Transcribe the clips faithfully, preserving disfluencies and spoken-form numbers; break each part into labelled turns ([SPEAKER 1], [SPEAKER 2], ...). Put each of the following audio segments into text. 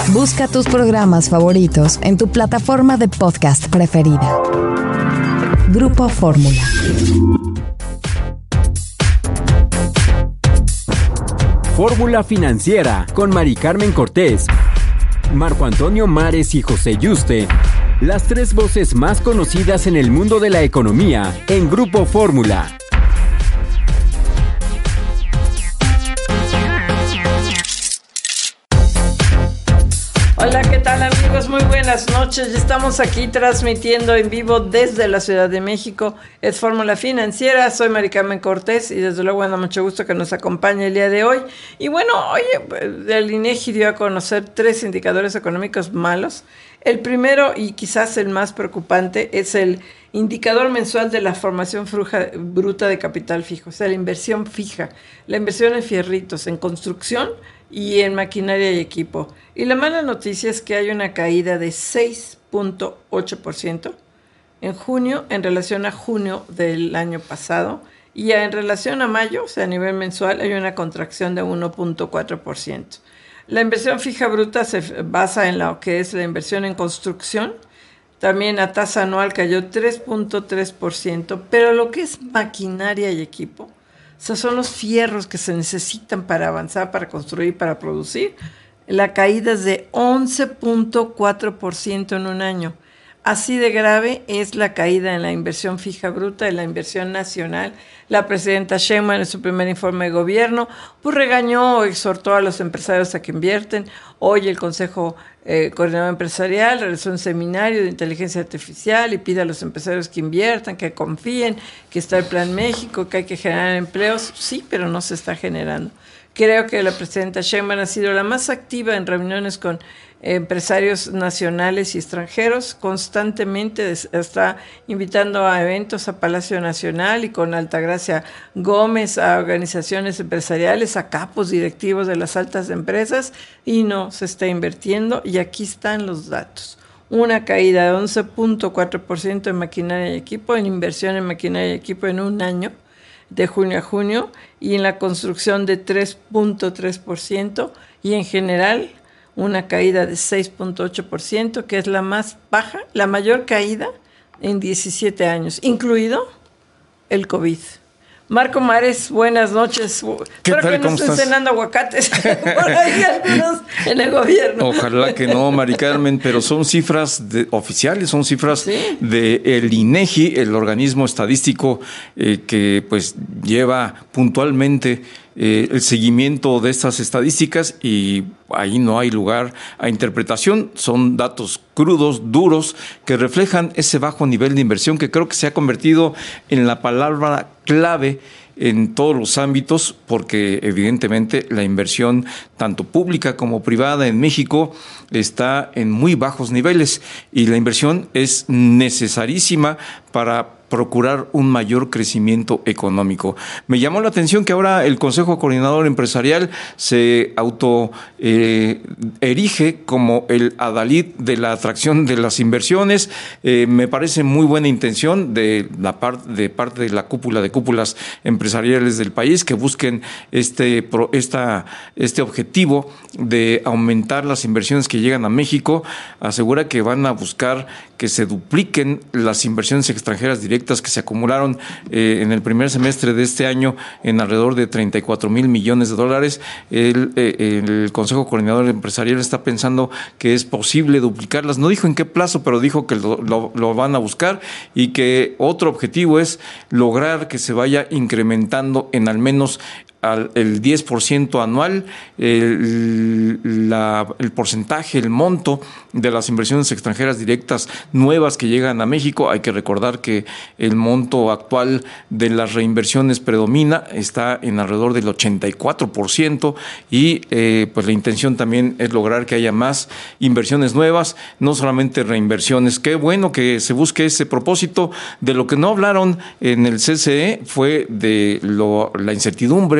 [SPEAKER 1] Busca tus programas favoritos en tu plataforma de podcast preferida. Grupo Fórmula.
[SPEAKER 2] Fórmula Financiera con Mari Carmen Cortés, Marco Antonio Mares y José Yuste. Las tres voces más conocidas en el mundo de la economía en Grupo Fórmula.
[SPEAKER 3] Hola, ¿qué tal amigos? Muy buenas noches. Estamos aquí transmitiendo en vivo desde la Ciudad de México. Es Fórmula Financiera. Soy Mari Carmen Cortés y desde luego me da mucho gusto que nos acompañe el día de hoy. Y bueno, hoy el INEGI dio a conocer tres indicadores económicos malos. El primero y quizás el más preocupante es el indicador mensual de la formación fruja, bruta de capital fijo, o sea, la inversión fija, la inversión en fierritos, en construcción y en maquinaria y equipo. Y la mala noticia es que hay una caída de seis punto ocho por ciento en junio en relación a junio del año pasado, y en relación a mayo, o sea, a nivel mensual, hay una contracción de uno punto cuatro por ciento. La inversión fija bruta se basa en lo que es la inversión en construcción. También a tasa anual cayó tres punto tres por ciento, pero lo que es maquinaria y equipo, o sea, son los fierros que se necesitan para avanzar, para construir, para producir, la caída es de once punto cuatro por ciento en un año. Así de grave es la caída en la inversión fija bruta, en la inversión nacional. La presidenta Sheinbaum en su primer informe de gobierno pues regañó o exhortó a los empresarios a que invierten. Hoy el Consejo eh, Coordinador Empresarial realizó un seminario de inteligencia artificial y pide a los empresarios que inviertan, que confíen, que está el Plan México, que hay que generar empleos. Sí, pero no se está generando. Creo que la presidenta Sheinbaum ha sido la más activa en reuniones con empresarios nacionales y extranjeros. Constantemente está invitando a eventos a Palacio Nacional y con Altagracia Gómez a organizaciones empresariales, a capos directivos de las altas empresas, y no se está invirtiendo. Y aquí están los datos. Una caída de once punto cuatro por ciento en maquinaria y equipo, en inversión en maquinaria y equipo en un año, de junio a junio, y en la construcción de tres punto tres por ciento, y en general una caída de seis punto ocho por ciento, que es la más baja, la mayor caída en diecisiete años, incluido el COVID. Marco Mares, buenas noches. Espero que no estén cenando aguacates por ahí algunos en el gobierno.
[SPEAKER 4] Ojalá que no, Mari Carmen, pero son cifras de, oficiales, son cifras ¿sí? del INEGI, el organismo estadístico eh, que pues lleva puntualmente eh, el seguimiento de estas estadísticas, y ahí no hay lugar a interpretación. Son datos crudos, duros, que reflejan ese bajo nivel de inversión que creo que se ha convertido en la palabra clave en todos los ámbitos, porque evidentemente la inversión tanto pública como privada en México está en muy bajos niveles, y la inversión es necesarísima para procurar un mayor crecimiento económico. Me llamó la atención que ahora el Consejo Coordinador Empresarial se auto eh, erige como el adalid de la atracción de las inversiones. Eh, me parece muy buena intención de la parte de parte de la cúpula de cúpulas empresariales del país, que busquen este esta este objetivo de aumentar las inversiones que llegan a México. Asegura que van a buscar que se dupliquen las inversiones extranjeras directas que se acumularon eh, en el primer semestre de este año en alrededor de treinta y cuatro mil millones de dólares. El, eh, el Consejo Coordinador Empresarial está pensando que es posible duplicarlas. No dijo en qué plazo, pero dijo que lo, lo, lo van a buscar, y que otro objetivo es lograr que se vaya incrementando en al menos al, el diez por ciento anual el, la, el porcentaje, el monto de las inversiones extranjeras directas nuevas que llegan a México. Hay que recordar que el monto actual de las reinversiones predomina, está en alrededor del ochenta y cuatro por ciento, y eh, pues la intención también es lograr que haya más inversiones nuevas, no solamente reinversiones. Qué bueno que se busque ese propósito. De lo que no hablaron en el C C E fue de lo, la incertidumbre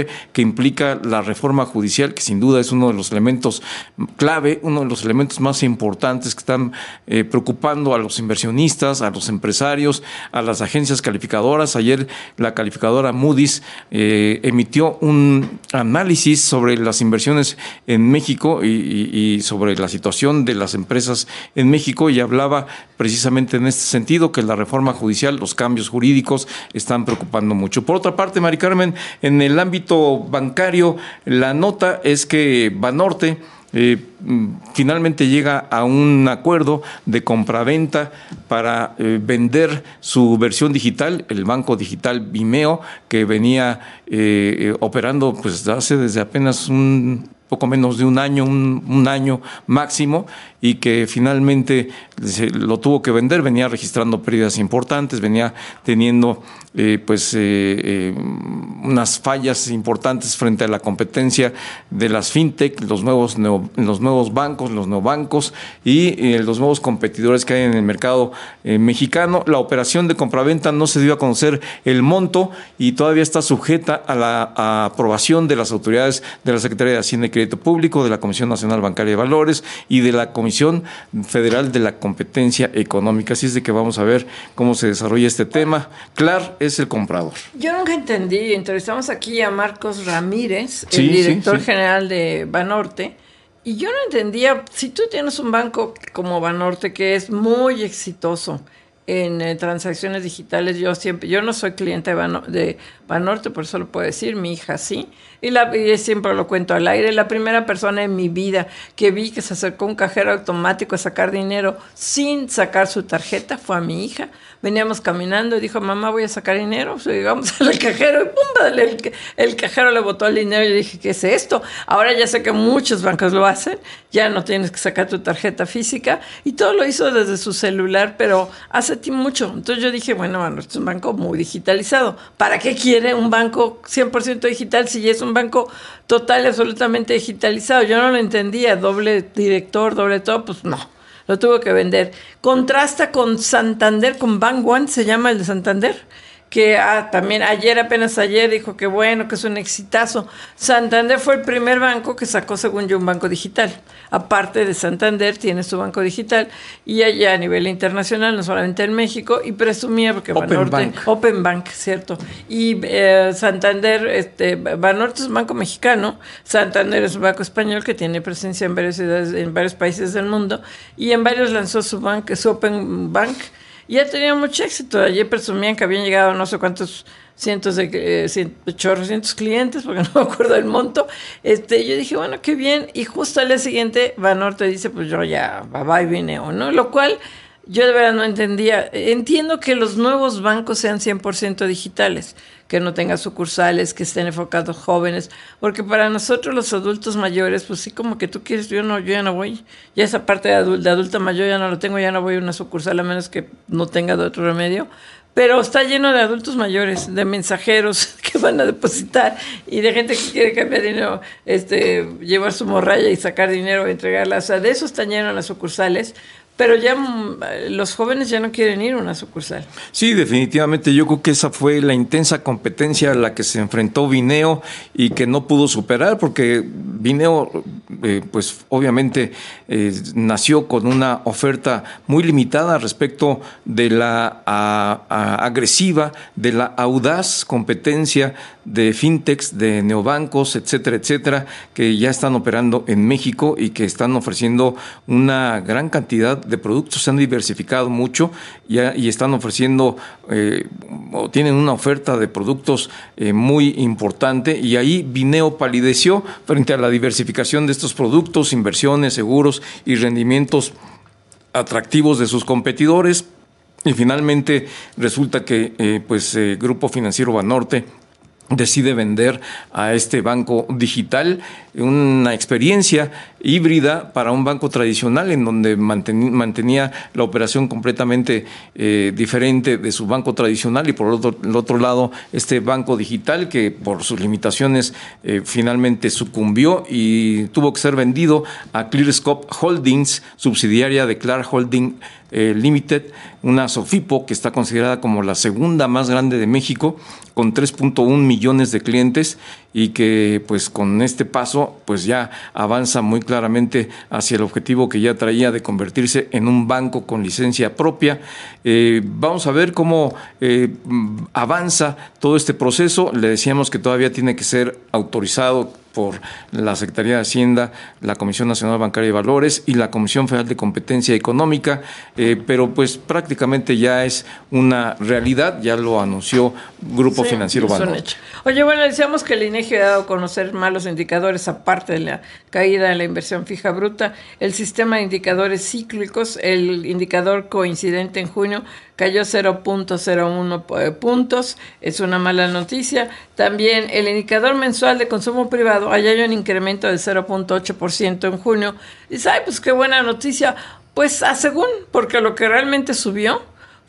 [SPEAKER 4] que implica la reforma judicial, que sin duda es uno de los elementos clave, uno de los elementos más importantes que están eh, preocupando a los inversionistas, a los empresarios, a las agencias calificadoras. Ayer la calificadora Moody's eh, emitió un análisis sobre las inversiones en México y, y, y sobre la situación de las empresas en México, y hablaba precisamente en este sentido, que la reforma judicial, los cambios jurídicos están preocupando mucho. Por otra parte, Mari Carmen, en el ámbito bancario, la nota es que Banorte Eh, finalmente llega a un acuerdo de compraventa para eh, vender su versión digital, el banco digital Vimeo, que venía eh, operando pues hace desde apenas un poco menos de un año, un, un año máximo, y que finalmente se lo tuvo que vender. Venía registrando pérdidas importantes, venía teniendo eh, pues eh, eh, unas fallas importantes frente a la competencia de las fintech, los nuevos neo, los nuevos bancos, los neobancos y eh, los nuevos competidores que hay en el mercado eh, mexicano. La operación de compraventa no se dio a conocer el monto y todavía está sujeta a la a aprobación de las autoridades de la Secretaría de Hacienda y Crédito Público, de la Comisión Nacional Bancaria de Valores y de la Comisión Federal de la Competencia Económica. Así es de que vamos a ver cómo se desarrolla este tema. Clar es el comprador.
[SPEAKER 3] Yo nunca entendí, entrevistamos aquí a Marcos Ramírez,
[SPEAKER 4] sí,
[SPEAKER 3] el director
[SPEAKER 4] sí, sí.
[SPEAKER 3] general de Banorte, y yo no entendía, si tú tienes un banco como Banorte que es muy exitoso en eh, transacciones digitales, yo siempre, yo no soy cliente de, Bano, de Banorte, por eso lo puedo decir, mi hija sí, y, la, y siempre lo cuento al aire, la primera persona en mi vida que vi que se acercó a un cajero automático a sacar dinero sin sacar su tarjeta fue a mi hija. Veníamos caminando y dijo, mamá, voy a sacar dinero. O sea, llegamos al cajero y pum, el, el cajero le botó el dinero y yo dije, ¿qué es esto? Ahora ya sé que muchos bancos lo hacen, ya no tienes que sacar tu tarjeta física, y todo lo hizo desde su celular, pero hace tiempo mucho. Entonces yo dije, bueno, bueno, este es un banco muy digitalizado. ¿Para qué quiere un banco cien por ciento digital si ya es un banco total y absolutamente digitalizado? Yo no lo entendía, doble director, doble todo, pues no. Lo tuvo que vender. Contrasta con Santander, con Bank One, se llama el de Santander, que ah, también ayer, apenas ayer, dijo que bueno, que es un exitazo. Santander fue el primer banco que sacó, según yo, un banco digital. Aparte de Santander, tiene su banco digital, y allá a nivel internacional, no solamente en México, y presumía, porque
[SPEAKER 4] Open
[SPEAKER 3] Banorte,
[SPEAKER 4] Bank.
[SPEAKER 3] Open Bank, cierto. Y eh, Santander, este, Banorte es un banco mexicano, Santander es un banco español que tiene presencia en varias ciudades, en varios países del mundo, y en varios lanzó su banco, su Open Bank, y ha tenido mucho éxito. Ayer presumían que habían llegado no sé cuántos cientos de eh, cientos, chorrocientos clientes, porque no me acuerdo del monto. Este, yo dije, bueno, qué bien. Y justo al día siguiente, Banorte dice, pues yo ya, bye bye, Vimeo, ¿no? Lo cual yo de verdad no entendía. Entiendo que los nuevos bancos sean cien por ciento digitales, que no tengan sucursales, que estén enfocados jóvenes, porque para nosotros los adultos mayores, pues sí, como que tú quieres, yo no, yo ya no voy, ya esa parte de, adul- de adulta mayor ya no lo tengo, ya no voy a una sucursal a menos que no tenga de otro remedio, pero está lleno de adultos mayores, de mensajeros que van a depositar y de gente que quiere cambiar dinero, este, llevar su morralla y sacar dinero y entregarla, o sea, de eso están llenos las sucursales. Pero ya los jóvenes ya no quieren ir a una sucursal.
[SPEAKER 4] Sí, definitivamente. Yo creo que esa fue la intensa competencia a la que se enfrentó Vimeo y que no pudo superar, porque Vimeo, eh, pues obviamente eh, nació con una oferta muy limitada respecto de la a, a agresiva, de la audaz competencia de fintechs, de neobancos, etcétera, etcétera, que ya están operando en México y que están ofreciendo una gran cantidad de productos. Se han diversificado mucho y, y están ofreciendo eh, o tienen una oferta de productos eh, muy importante, y ahí Vimeo palideció frente a la diversificación de estos productos, inversiones, seguros y rendimientos atractivos de sus competidores, y finalmente resulta que eh, pues eh, Grupo Financiero Banorte decide vender a este banco digital, una experiencia híbrida para un banco tradicional en donde manten, mantenía la operación completamente eh, diferente de su banco tradicional, y por el otro, el otro lado este banco digital que por sus limitaciones eh, finalmente sucumbió y tuvo que ser vendido a ClearScope Holdings, subsidiaria de Clar Holding eh, Limited, una Sofipo que está considerada como la segunda más grande de México, con tres punto uno millones de clientes, y que pues con este paso pues ya avanza muy claramente hacia el objetivo que ya traía de convertirse en un banco con licencia propia. Eh, vamos a ver cómo eh, avanza todo este proceso. Le decíamos que todavía tiene que ser autorizado por la Secretaría de Hacienda, la Comisión Nacional Bancaria y Valores y la Comisión Federal de Competencia Económica, eh, pero pues prácticamente ya es una realidad, ya lo anunció Grupo sí, Financiero Banorte.
[SPEAKER 3] Oye, bueno, decíamos que el INEGI ha dado a conocer malos indicadores, aparte de la caída de la inversión fija bruta. El sistema de indicadores cíclicos, el indicador coincidente en junio, cayó cero punto cero uno puntos, es una mala noticia. También el indicador mensual de consumo privado, allá hay un incremento de cero punto ocho por ciento en junio. Dice, ay, pues qué buena noticia. Pues a según, porque lo que realmente subió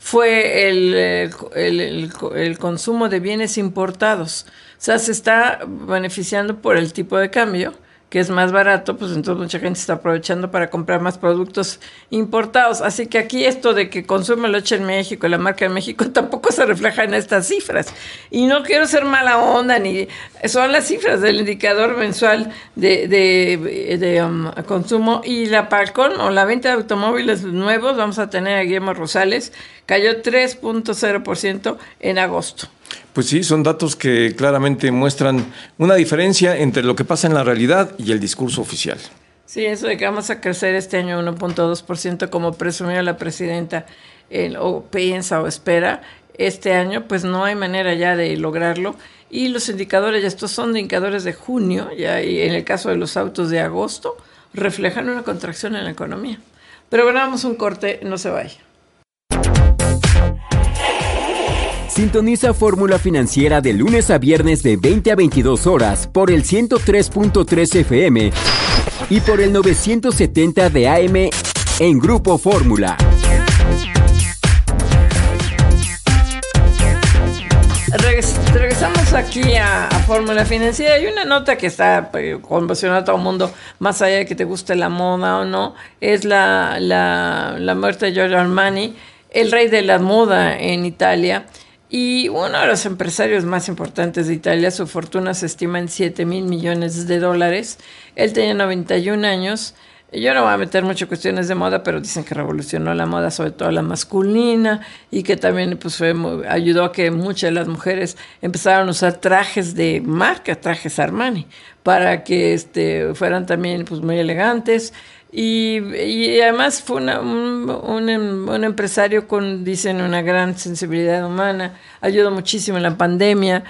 [SPEAKER 3] fue el, el, el, el consumo de bienes importados. O sea, se está beneficiando por el tipo de cambio, que es más barato, pues entonces mucha gente está aprovechando para comprar más productos importados. Así que aquí esto de que consume leche en México, la marca de México, tampoco se refleja en estas cifras. Y no quiero ser mala onda, ni son las cifras del indicador mensual de, de, de um, consumo. Y la Palcon, o la venta de automóviles nuevos, vamos a tener a Guillermo Rosales, cayó tres punto cero por ciento en agosto.
[SPEAKER 4] Pues sí, son datos que claramente muestran una diferencia entre lo que pasa en la realidad y el discurso oficial.
[SPEAKER 3] Sí, eso de que vamos a crecer este año uno punto dos por ciento como presumió la presidenta, eh, o piensa o espera, este año pues no hay manera ya de lograrlo. Y los indicadores, estos son indicadores de junio, ya, y en el caso de los autos de agosto, reflejan una contracción en la economía. Pero bueno, vamos a un corte, no se vaya.
[SPEAKER 2] Sintoniza Fórmula Financiera de lunes a viernes de veinte a veintidós horas por el ciento tres punto tres F M y por el novecientos setenta de A M en Grupo Fórmula.
[SPEAKER 3] Regres- regresamos aquí a, a Fórmula Financiera. Hay una nota que está pues, conmocionando a todo el mundo, más allá de que te guste la moda o no, es la, la, la muerte de Giorgio Armani, el rey de la moda en Italia. Y uno de los empresarios más importantes de Italia, su fortuna se estima en siete mil millones de dólares. Él tenía noventa y un años. Yo no voy a meter mucho cuestiones de moda, pero dicen que revolucionó la moda, sobre todo la masculina, y que también pues, fue, ayudó a que muchas de las mujeres empezaran a usar trajes de marca, trajes Armani, para que este, fueran también pues, muy elegantes. Y, y además fue una, un, un, un empresario con, dicen, una gran sensibilidad humana, ayudó muchísimo en la pandemia,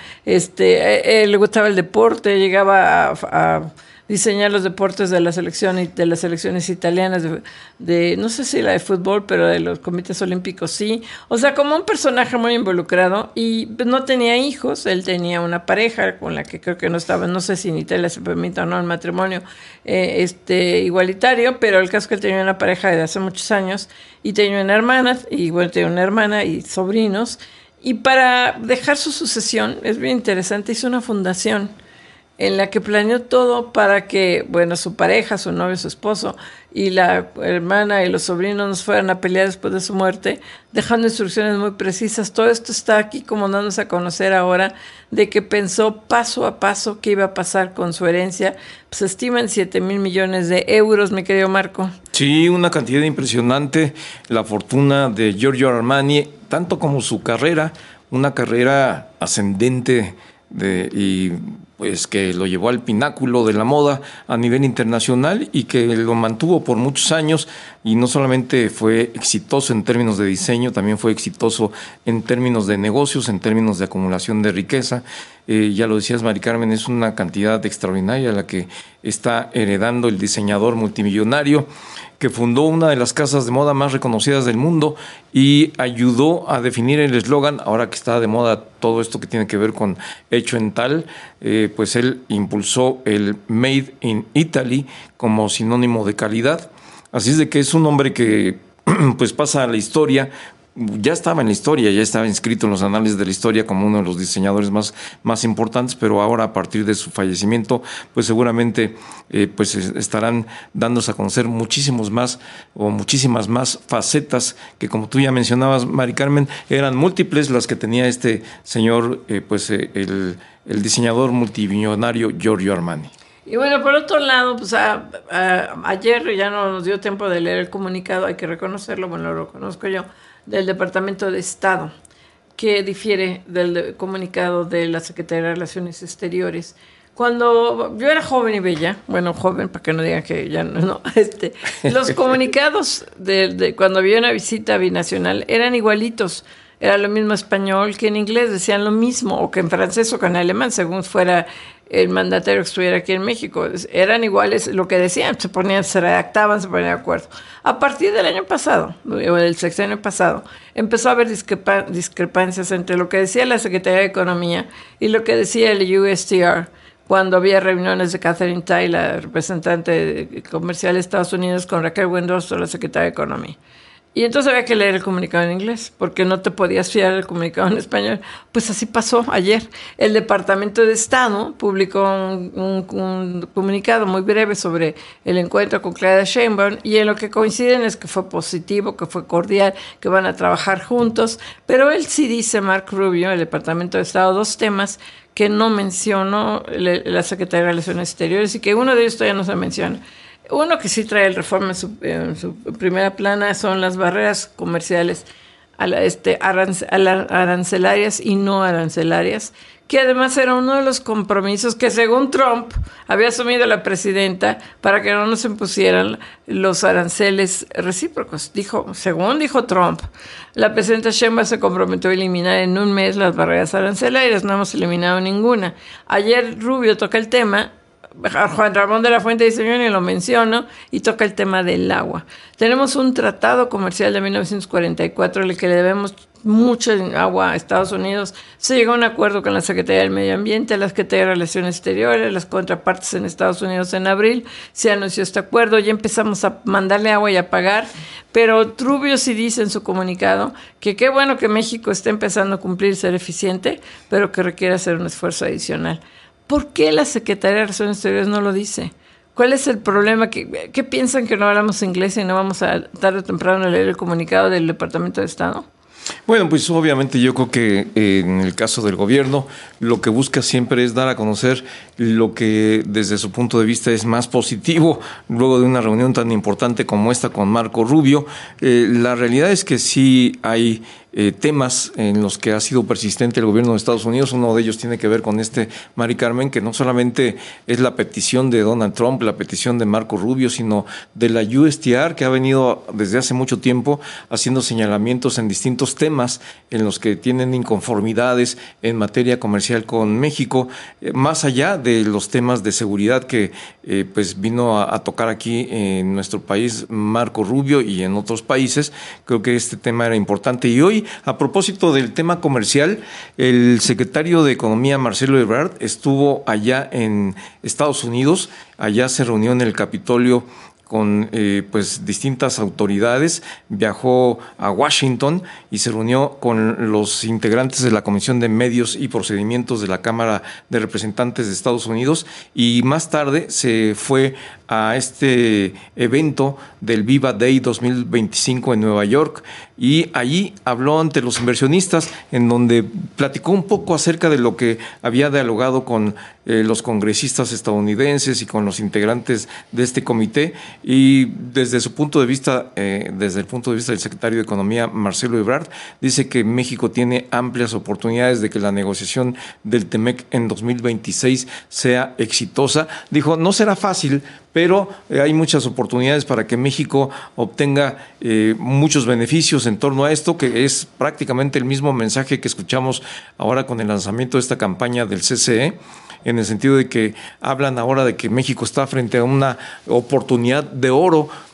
[SPEAKER 3] este, él le gustaba el deporte, llegaba a, a diseñar los deportes de la selección y de las selecciones italianas de, de no sé si la de fútbol, pero de los comités olímpicos sí, o sea, como un personaje muy involucrado, y no tenía hijos, él tenía una pareja con la que creo que no estaba, no sé si en Italia se permite o no el matrimonio eh, este igualitario, pero el caso es que él tenía una pareja de hace muchos años y tenía una hermana, y bueno, tenía una hermana y sobrinos, y para dejar su sucesión, es bien interesante, hizo una fundación en la que planeó todo para que, bueno, su pareja, su novio, su esposo y la hermana y los sobrinos no fueran a pelear después de su muerte, dejando instrucciones muy precisas. Todo esto está aquí como dándose a conocer ahora, de que pensó paso a paso qué iba a pasar con su herencia. Se estiman siete mil millones de euros, mi querido Marco.
[SPEAKER 4] Sí, una cantidad impresionante, la fortuna de Giorgio Armani, tanto como su carrera, una carrera ascendente de, y pues que lo llevó al pináculo de la moda a nivel internacional y que lo mantuvo por muchos años, y no solamente fue exitoso en términos de diseño, también fue exitoso en términos de negocios, en términos de acumulación de riqueza. Eh, ya lo decías, Mari Carmen, es una cantidad extraordinaria la que está heredando el diseñador multimillonario que fundó una de las casas de moda más reconocidas del mundo y ayudó a definir el eslogan, ahora que está de moda todo esto que tiene que ver con hecho en tal, eh, pues él impulsó el Made in Italy como sinónimo de calidad. Así es de que es un hombre que pues pasa a la historia ya estaba en la historia, ya estaba inscrito en los anales de la historia como uno de los diseñadores más, más importantes, pero ahora a partir de su fallecimiento, pues seguramente eh, pues estarán dándose a conocer muchísimos más o muchísimas más facetas que, como tú ya mencionabas, Mari Carmen, eran múltiples las que tenía este señor, eh, pues eh, el, el diseñador multimillonario Giorgio Armani.
[SPEAKER 3] Y bueno, por otro lado, pues a, a, ayer ya no nos dio tiempo de leer el comunicado, hay que reconocerlo, bueno, lo conozco yo, del Departamento de Estado, que difiere del de, comunicado de la Secretaría de Relaciones Exteriores. Cuando yo era joven y bella, bueno, joven, para que no digan que ya no, no este, los comunicados de, de cuando había una visita binacional eran igualitos. Era lo mismo español que en inglés, decían lo mismo, o que en francés o que en alemán, según fuera el mandatario que estuviera aquí en México. Eran iguales lo que decían, se ponían, se redactaban, se ponían de acuerdo. A partir del año pasado, o del sexenio pasado, empezó a haber discrepa, discrepancias entre lo que decía la Secretaría de Economía y lo que decía el U S T R, cuando había reuniones de Catherine Tai, la representante comercial de Estados Unidos, con Raquel Buendrostro, la Secretaria de Economía. Y entonces había que leer el comunicado en inglés, porque no te podías fiar del comunicado en español. Pues así pasó ayer. El Departamento de Estado publicó un, un, un comunicado muy breve sobre el encuentro con Claudia Sheinbaum, y en lo que coinciden es que fue positivo, que fue cordial, que van a trabajar juntos. Pero él sí dice, Mark Rubio, el Departamento de Estado, dos temas que no mencionó la Secretaría de Relaciones Exteriores y que uno de ellos todavía no se menciona. Uno que sí trae el reforma en su, en su primera plana son las barreras comerciales a la, este, arance, a la arancelarias y no arancelarias, que además era uno de los compromisos que según Trump había asumido la presidenta para que no nos impusieran los aranceles recíprocos. Dijo, según dijo Trump, la presidenta Sheinbaum se comprometió a eliminar en un mes las barreras arancelarias, no hemos eliminado ninguna. Ayer Rubio toca el tema, Juan Ramón de la Fuente dice, yo ni lo menciono, y toca el tema del agua. Tenemos un tratado comercial de mil novecientos cuarenta y cuatro, en el que le debemos mucho agua a Estados Unidos. Se llegó a un acuerdo con la Secretaría del Medio Ambiente, la Secretaría de Relaciones Exteriores, las contrapartes en Estados Unidos en abril. Se anunció este acuerdo, ya empezamos a mandarle agua y a pagar, pero Rubio sí dice en su comunicado que qué bueno que México esté empezando a cumplir y ser eficiente, pero que requiere hacer un esfuerzo adicional. ¿Por qué la Secretaría de Relaciones Exteriores no lo dice? ¿Cuál es el problema? ¿Qué, qué piensan que no hablamos inglés y no vamos a tarde o temprano a leer el comunicado del Departamento de Estado?
[SPEAKER 4] Bueno, pues obviamente yo creo que eh, en el caso del gobierno lo que busca siempre es dar a conocer lo que desde su punto de vista es más positivo luego de una reunión tan importante como esta con Marco Rubio. Eh, la realidad es que sí hay eh, temas en los que ha sido persistente el gobierno de Estados Unidos. Uno de ellos tiene que ver con este, Mari Carmen, que no solamente es la petición de Donald Trump, la petición de Marco Rubio, sino de la U S T R, que ha venido desde hace mucho tiempo haciendo señalamientos en distintos temas en los que tienen inconformidades en materia comercial con México, eh, más allá de los temas de seguridad que eh, pues vino a, a tocar aquí en nuestro país Marco Rubio y en otros países. Creo que este tema era importante. Y hoy, a propósito del tema comercial, el secretario de Economía, Marcelo Ebrard, estuvo allá en Estados Unidos. Allá se reunió en el Capitolio con eh, pues distintas autoridades, viajó a Washington y se reunió con los integrantes de la Comisión de Medios y Procedimientos de la Cámara de Representantes de Estados Unidos, y más tarde se fue a este evento del Viva Day dos mil veinticinco en Nueva York, y allí habló ante los inversionistas, en donde platicó un poco acerca de lo que había dialogado con eh, los congresistas estadounidenses y con los integrantes de este comité. Y desde su punto de vista, eh, desde el punto de vista del secretario de Economía, Marcelo Ebrard, dice que México tiene amplias oportunidades de que la negociación del TEMEC en dos mil veintiséis sea exitosa. Dijo, no será fácil, pero eh, hay muchas oportunidades para que México obtenga eh, muchos beneficios en torno a esto, que es prácticamente el mismo mensaje que escuchamos ahora con el lanzamiento de esta campaña del C C E, en el sentido de que hablan ahora de que México está frente a una oportunidad de oro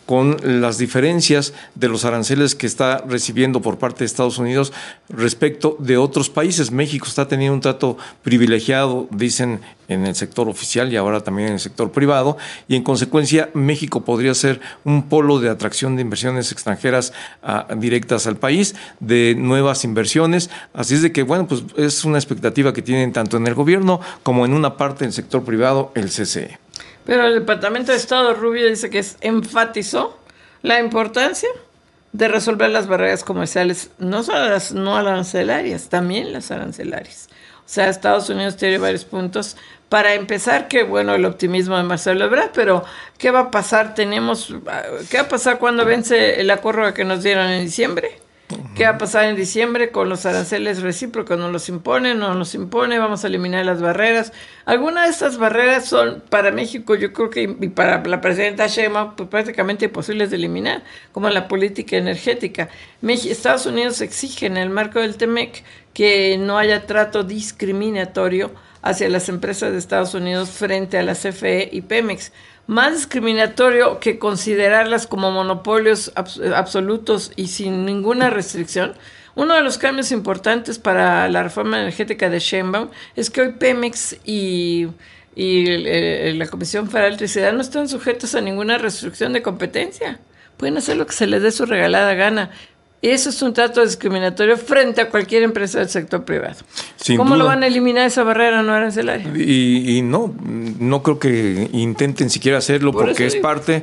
[SPEAKER 4] con las diferencias de los aranceles que está recibiendo por parte de Estados Unidos respecto de otros países. México está teniendo un trato privilegiado, dicen, en el sector oficial y ahora también en el sector privado, y en consecuencia México podría ser un polo de atracción de inversiones extranjeras a, directas al país, de nuevas inversiones. Así es de que, bueno, pues es una expectativa que tienen tanto en el gobierno como en una parte del sector privado, el C C E.
[SPEAKER 3] Pero el Departamento de Estado, Rubio, dice que es, enfatizó la importancia de resolver las barreras comerciales, no solo las no arancelarias, también las arancelarias. O sea, Estados Unidos tiene varios puntos. Para empezar, que bueno, el optimismo de Marcelo Ebrard, pero ¿qué va a pasar? Tenemos, ¿qué va a pasar cuando vence el acuerdo que nos dieron en diciembre? ¿Qué va a pasar en diciembre con los aranceles recíprocos? ¿Nos los impone? ¿No nos impone? ¿Vamos a eliminar las barreras? Algunas de estas barreras son para México, yo creo que, y para la presidenta Sheinbaum, pues prácticamente imposibles de eliminar, como la política energética. México, Estados Unidos exige en el marco del T M E C que no haya trato discriminatorio hacia las empresas de Estados Unidos frente a la C F E y Pemex. Más discriminatorio que considerarlas como monopolios abs- absolutos y sin ninguna restricción. Uno de los cambios importantes para la reforma energética de Sheinbaum es que hoy Pemex y, y eh, la Comisión Federal de Electricidad no están sujetos a ninguna restricción de competencia. Pueden hacer lo que se les dé su regalada gana. Eso es un trato discriminatorio frente a cualquier empresa del sector privado. Sin ¿Cómo duda. Lo van a eliminar esa barrera no arancelaria?
[SPEAKER 4] Y, y no, no creo que intenten siquiera hacerlo Por porque es digo. parte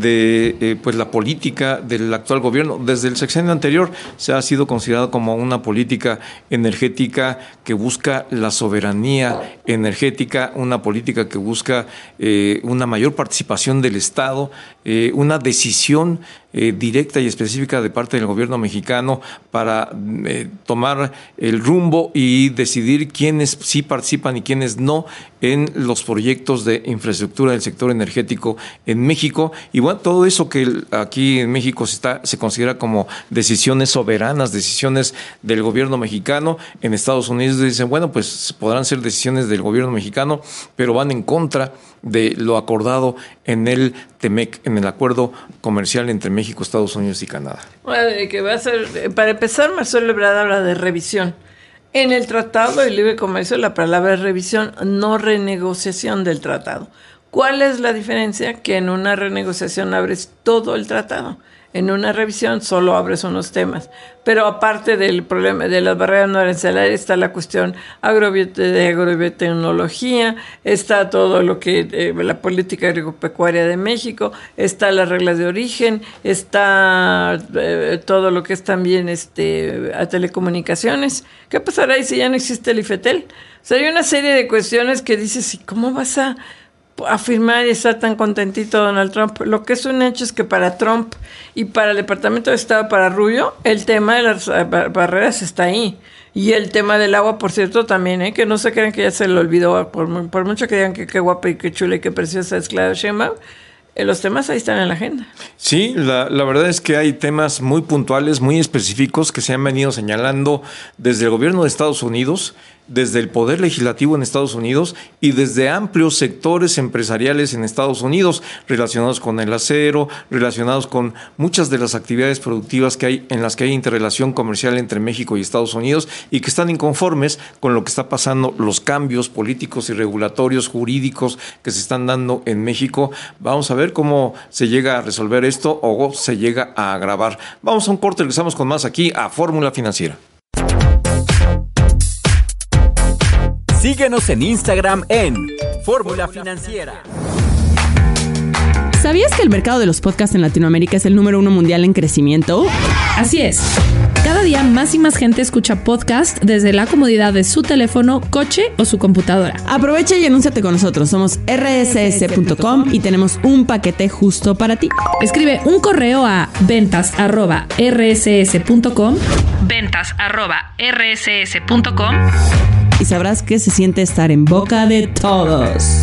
[SPEAKER 4] de eh, pues la política del actual gobierno. Desde el sexenio anterior se ha sido considerado como una política energética que busca la soberanía energética, una política que busca eh, una mayor participación del Estado, eh, una decisión Eh, directa y específica de parte del gobierno mexicano para eh, tomar el rumbo y decidir quiénes sí participan y quiénes no en los proyectos de infraestructura del sector energético en México. Y bueno, todo eso que aquí en México se, está, se considera como decisiones soberanas, decisiones del gobierno mexicano, en Estados Unidos dicen, bueno, pues podrán ser decisiones del gobierno mexicano, pero van en contra de lo acordado en el T M E C, en el acuerdo comercial entre México, Estados Unidos y Canadá.
[SPEAKER 3] Bueno, que va a ser, para empezar, Marcelo Ebrard habla de revisión. En el Tratado de Libre Comercio la palabra es revisión, no renegociación del tratado. ¿Cuál es la diferencia? Que en una renegociación abres todo el tratado. En una revisión solo abres unos temas. Pero aparte del problema de las barreras no arancelarias está la cuestión agrobiot- de agrobiotecnología, está todo lo que eh, la política agropecuaria de México, está las reglas de origen, está eh, todo lo que es también este a telecomunicaciones. ¿Qué pasará ahí si ya no existe el IFETEL? O sea, hay una serie de cuestiones que dices, ¿y cómo vas a afirmar y estar tan contentito Donald Trump? Lo que es un hecho es que para Trump y para el Departamento de Estado, para Rubio, el tema de las barreras está ahí. Y el tema del agua, por cierto, también, ¿eh? Que no se crean que ya se le olvidó, por, por mucho que digan que qué guapa y qué chula y qué preciosa es Claudia Sheinbaum, eh, los temas ahí están en la agenda.
[SPEAKER 4] Sí, la, la verdad es que hay temas muy puntuales, muy específicos que se han venido señalando desde el gobierno de Estados Unidos, desde el Poder Legislativo en Estados Unidos y desde amplios sectores empresariales en Estados Unidos relacionados con el acero, relacionados con muchas de las actividades productivas que hay en las que hay interrelación comercial entre México y Estados Unidos y que están inconformes con lo que está pasando, los cambios políticos y regulatorios jurídicos que se están dando en México. Vamos a ver cómo se llega a resolver esto o se llega a agravar. Vamos a un corte, regresamos con más aquí a Fórmula Financiera.
[SPEAKER 2] Síguenos en Instagram en Fórmula Financiera.
[SPEAKER 5] ¿Sabías que el mercado de los podcasts en Latinoamérica es el número uno mundial en crecimiento?
[SPEAKER 6] Así es. Cada día más y más gente escucha podcast desde la comodidad de su teléfono, coche o su computadora.
[SPEAKER 5] Aprovecha y anúnciate con nosotros. Somos erre ese ese punto com y tenemos un paquete justo para ti.
[SPEAKER 6] Escribe un correo a ventas arroba erre ese ese punto com, ventas arroba erre ese ese punto com
[SPEAKER 5] y sabrás que se siente estar en boca de todos.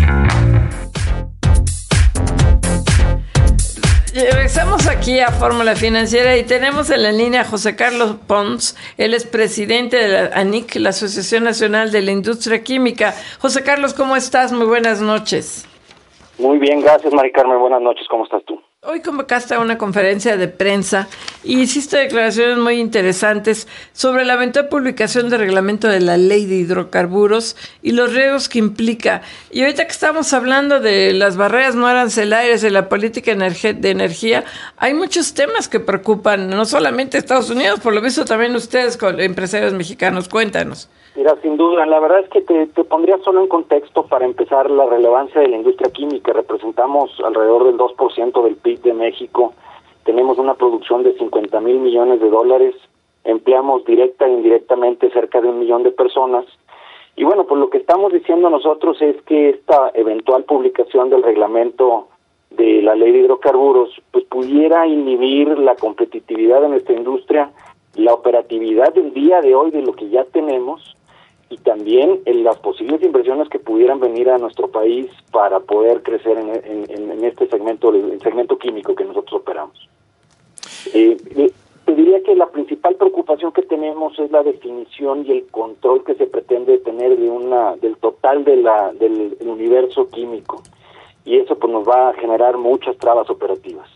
[SPEAKER 3] Regresamos aquí a Fórmula Financiera y tenemos en la línea a José Carlos Pons, él es presidente de la A N I C, la Asociación Nacional de la Industria Química. José Carlos, ¿cómo estás? Muy buenas noches.
[SPEAKER 7] Muy bien, gracias, Mari Carmen. Buenas noches, ¿cómo estás tú?
[SPEAKER 3] Hoy convocaste a una conferencia de prensa y hiciste declaraciones muy interesantes sobre la eventual publicación del reglamento de la ley de hidrocarburos y los riesgos que implica. Y ahorita que estamos hablando de las barreras no arancelarias de la política de energía, hay muchos temas que preocupan, no solamente a Estados Unidos, por lo visto también ustedes, con empresarios mexicanos. Cuéntanos.
[SPEAKER 7] Mira, sin duda, la verdad es que te, te pondría solo en contexto para empezar la relevancia de la industria química. Representamos alrededor del dos por ciento del P I B de México, tenemos una producción de cincuenta mil millones de dólares, empleamos directa e indirectamente cerca de un millón de personas. Y bueno, pues lo que estamos diciendo nosotros es que esta eventual publicación del reglamento de la ley de hidrocarburos pues pudiera inhibir la competitividad de nuestra industria, la operatividad del día de hoy de lo que ya tenemos, y también en las posibles inversiones que pudieran venir a nuestro país para poder crecer en, en, en este segmento, el segmento químico que nosotros operamos. Eh, eh, te diría que la principal preocupación que tenemos es la definición y el control que se pretende tener de una del total de la del universo químico, y eso pues nos va a generar muchas trabas operativas.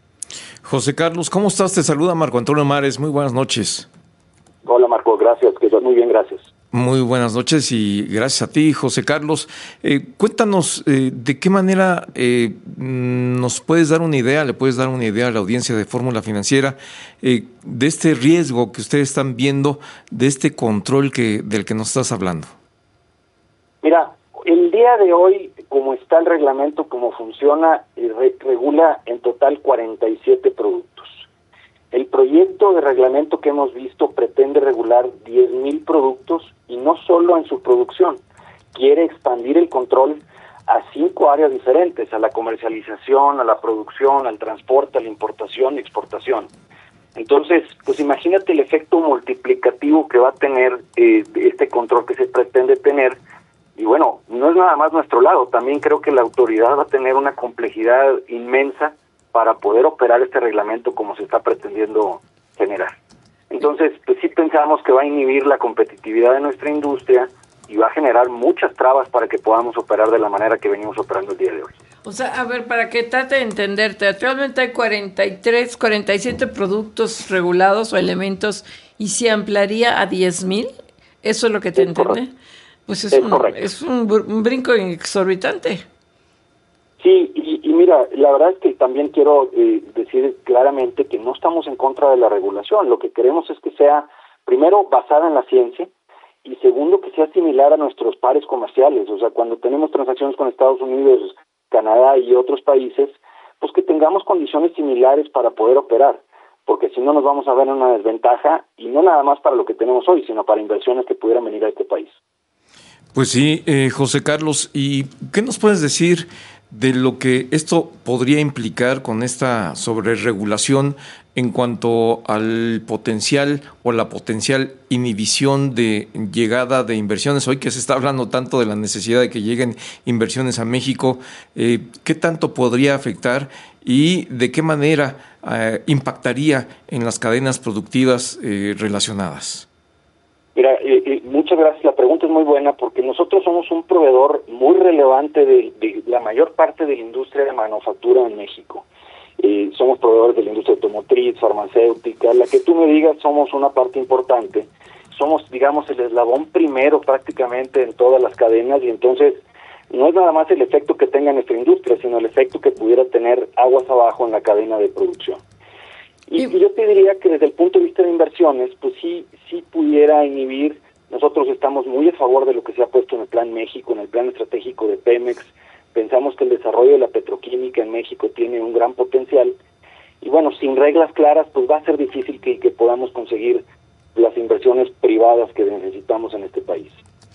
[SPEAKER 4] José Carlos, ¿cómo estás? Te saluda Marco Antonio Mares. Muy buenas noches.
[SPEAKER 7] Hola Marco, gracias, que estás muy bien, gracias.
[SPEAKER 4] Muy buenas noches y gracias a ti, José Carlos. Eh, cuéntanos eh, de qué manera eh, nos puedes dar una idea, le puedes dar una idea a la audiencia de Fórmula Financiera eh, de este riesgo que ustedes están viendo, de este control que del que nos estás hablando.
[SPEAKER 7] Mira, el día de hoy, como está el reglamento, como funciona, re- regula en total cuarenta y siete productos. El proyecto de reglamento que hemos visto pretende regular diez mil productos y no solo en su producción. Quiere expandir el control a cinco áreas diferentes: a la comercialización, a la producción, al transporte, a la importación y exportación. Entonces, pues imagínate el efecto multiplicativo que va a tener eh, este control que se pretende tener. Y bueno, no es nada más nuestro lado, también creo que la autoridad va a tener una complejidad inmensa para poder operar este reglamento como se está pretendiendo generar. Entonces, pues sí pensamos que va a inhibir la competitividad de nuestra industria y va a generar muchas trabas para que podamos operar de la manera que venimos operando el día de hoy.
[SPEAKER 3] O sea, a ver, para que trate de entenderte, actualmente hay cuarenta y tres, cuarenta y siete productos regulados o elementos y se ampliaría a diez mil. ¿Eso es lo que te entiende? Pues es, es, un, es un, un brinco exorbitante.
[SPEAKER 7] Sí, y, y mira, la verdad es que también quiero eh, decir claramente que no estamos en contra de la regulación. Lo que queremos es que sea, primero, basada en la ciencia, y segundo, que sea similar a nuestros pares comerciales. O sea, cuando tenemos transacciones con Estados Unidos, Canadá y otros países, pues que tengamos condiciones similares para poder operar, porque si no nos vamos a ver en una desventaja, y no nada más para lo que tenemos hoy, sino para inversiones que pudieran venir a este país.
[SPEAKER 4] Pues sí, eh, José Carlos, ¿y qué nos puedes decir de lo que esto podría implicar con esta sobreregulación en cuanto al potencial o la potencial inhibición de llegada de inversiones? Hoy que se está hablando tanto de la necesidad de que lleguen inversiones a México, eh, ¿qué tanto podría afectar y de qué manera eh, impactaría en las cadenas productivas eh, relacionadas?
[SPEAKER 7] Mira, eh, eh, muchas gracias. La pregunta es muy buena porque nosotros somos un proveedor muy relevante de, de la mayor parte de la industria de manufactura en México. Eh, somos proveedores de la industria automotriz, farmacéutica, la que tú me digas, somos una parte importante. Somos, digamos, el eslabón primero prácticamente en todas las cadenas, y entonces no es nada más el efecto que tenga nuestra industria, sino el efecto que pudiera tener aguas abajo en la cadena de producción. Y, y yo te diría que desde el punto de vista de inversiones, pues sí, sí pudiera inhibir. Nosotros estamos muy a favor de lo que se ha puesto en el Plan México, en el Plan Estratégico de Pemex. Pensamos que el desarrollo de la petroquímica en México tiene un gran potencial. Y bueno, sin reglas claras, pues va a ser difícil que, que podamos conseguir las inversiones privadas que necesitamos en este país.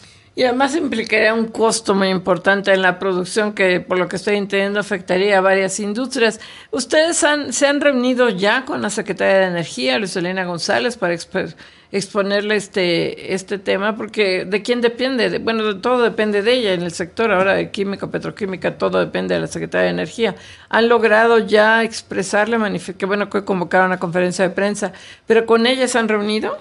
[SPEAKER 3] Y además implicaría un costo muy importante en la producción que, por lo que estoy entendiendo, afectaría a varias industrias. ¿Ustedes han, se han reunido ya con la Secretaria de Energía, Luis Elena González, para exp- exponerle este este tema? Porque ¿de quién depende? De, bueno, de todo depende de ella en el sector ahora de química, petroquímica, todo depende de la Secretaria de Energía. ¿Han logrado ya expresarle, manif- que bueno, que convocaron una conferencia de prensa, pero con ella se han reunido?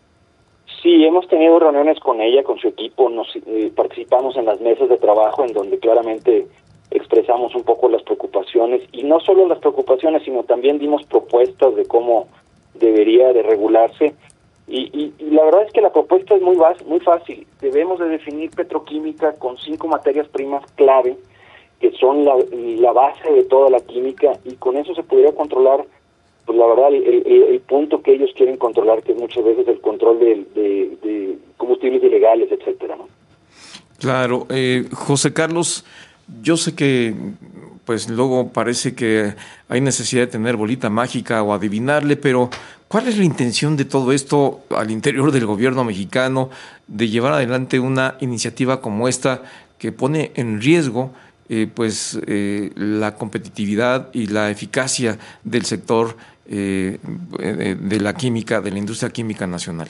[SPEAKER 7] Sí, hemos tenido reuniones con ella, con su equipo, nos eh, participamos en las mesas de trabajo en donde claramente expresamos un poco las preocupaciones, y no solo las preocupaciones, sino también dimos propuestas de cómo debería de regularse, y, y, y la verdad es que la propuesta es muy, bas- muy fácil. Debemos de definir petroquímica con cinco materias primas clave, que son la, la base de toda la química, y con eso se podría controlar, pues la verdad, el, el, el punto que ellos quieren controlar, que es muchas veces el control de, de, de combustibles ilegales, etcétera, ¿no?
[SPEAKER 4] Claro, eh, José Carlos, yo sé que pues luego parece que hay necesidad de tener bolita mágica o adivinarle, pero ¿cuál es la intención de todo esto al interior del gobierno mexicano de llevar adelante una iniciativa como esta que pone en riesgo eh, pues eh, la competitividad y la eficacia del sector eh, de la química, de la industria química nacional?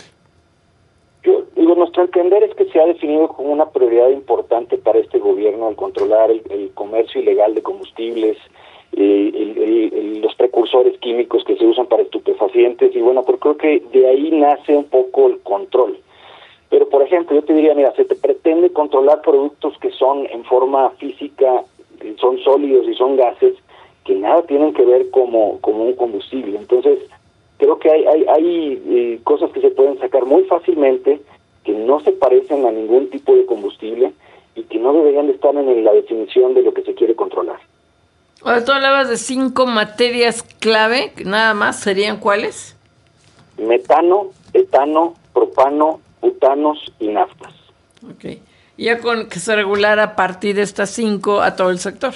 [SPEAKER 7] Yo digo, nuestro entender es que se ha definido como una prioridad importante para este gobierno el controlar el, el comercio ilegal de combustibles, eh, el, el, el, los precursores químicos que se usan para estupefacientes, y bueno, pues creo que de ahí nace un poco el control. Pero, por ejemplo, yo te diría, mira, se te pretende controlar productos que son en forma física, son sólidos y son gases, que nada tienen que ver como, como un combustible. Entonces, creo que hay, hay, hay eh, cosas que se pueden sacar muy fácilmente, que no se parecen a ningún tipo de combustible y que no deberían de estar en la definición de lo que se quiere controlar.
[SPEAKER 3] Ahora, tú hablabas de cinco materias clave, nada más, ¿serían cuáles?
[SPEAKER 7] Metano, etano, propano, butanos y naftas.
[SPEAKER 3] Ok. Ya con que se regulara a partir de estas cinco a todo el sector.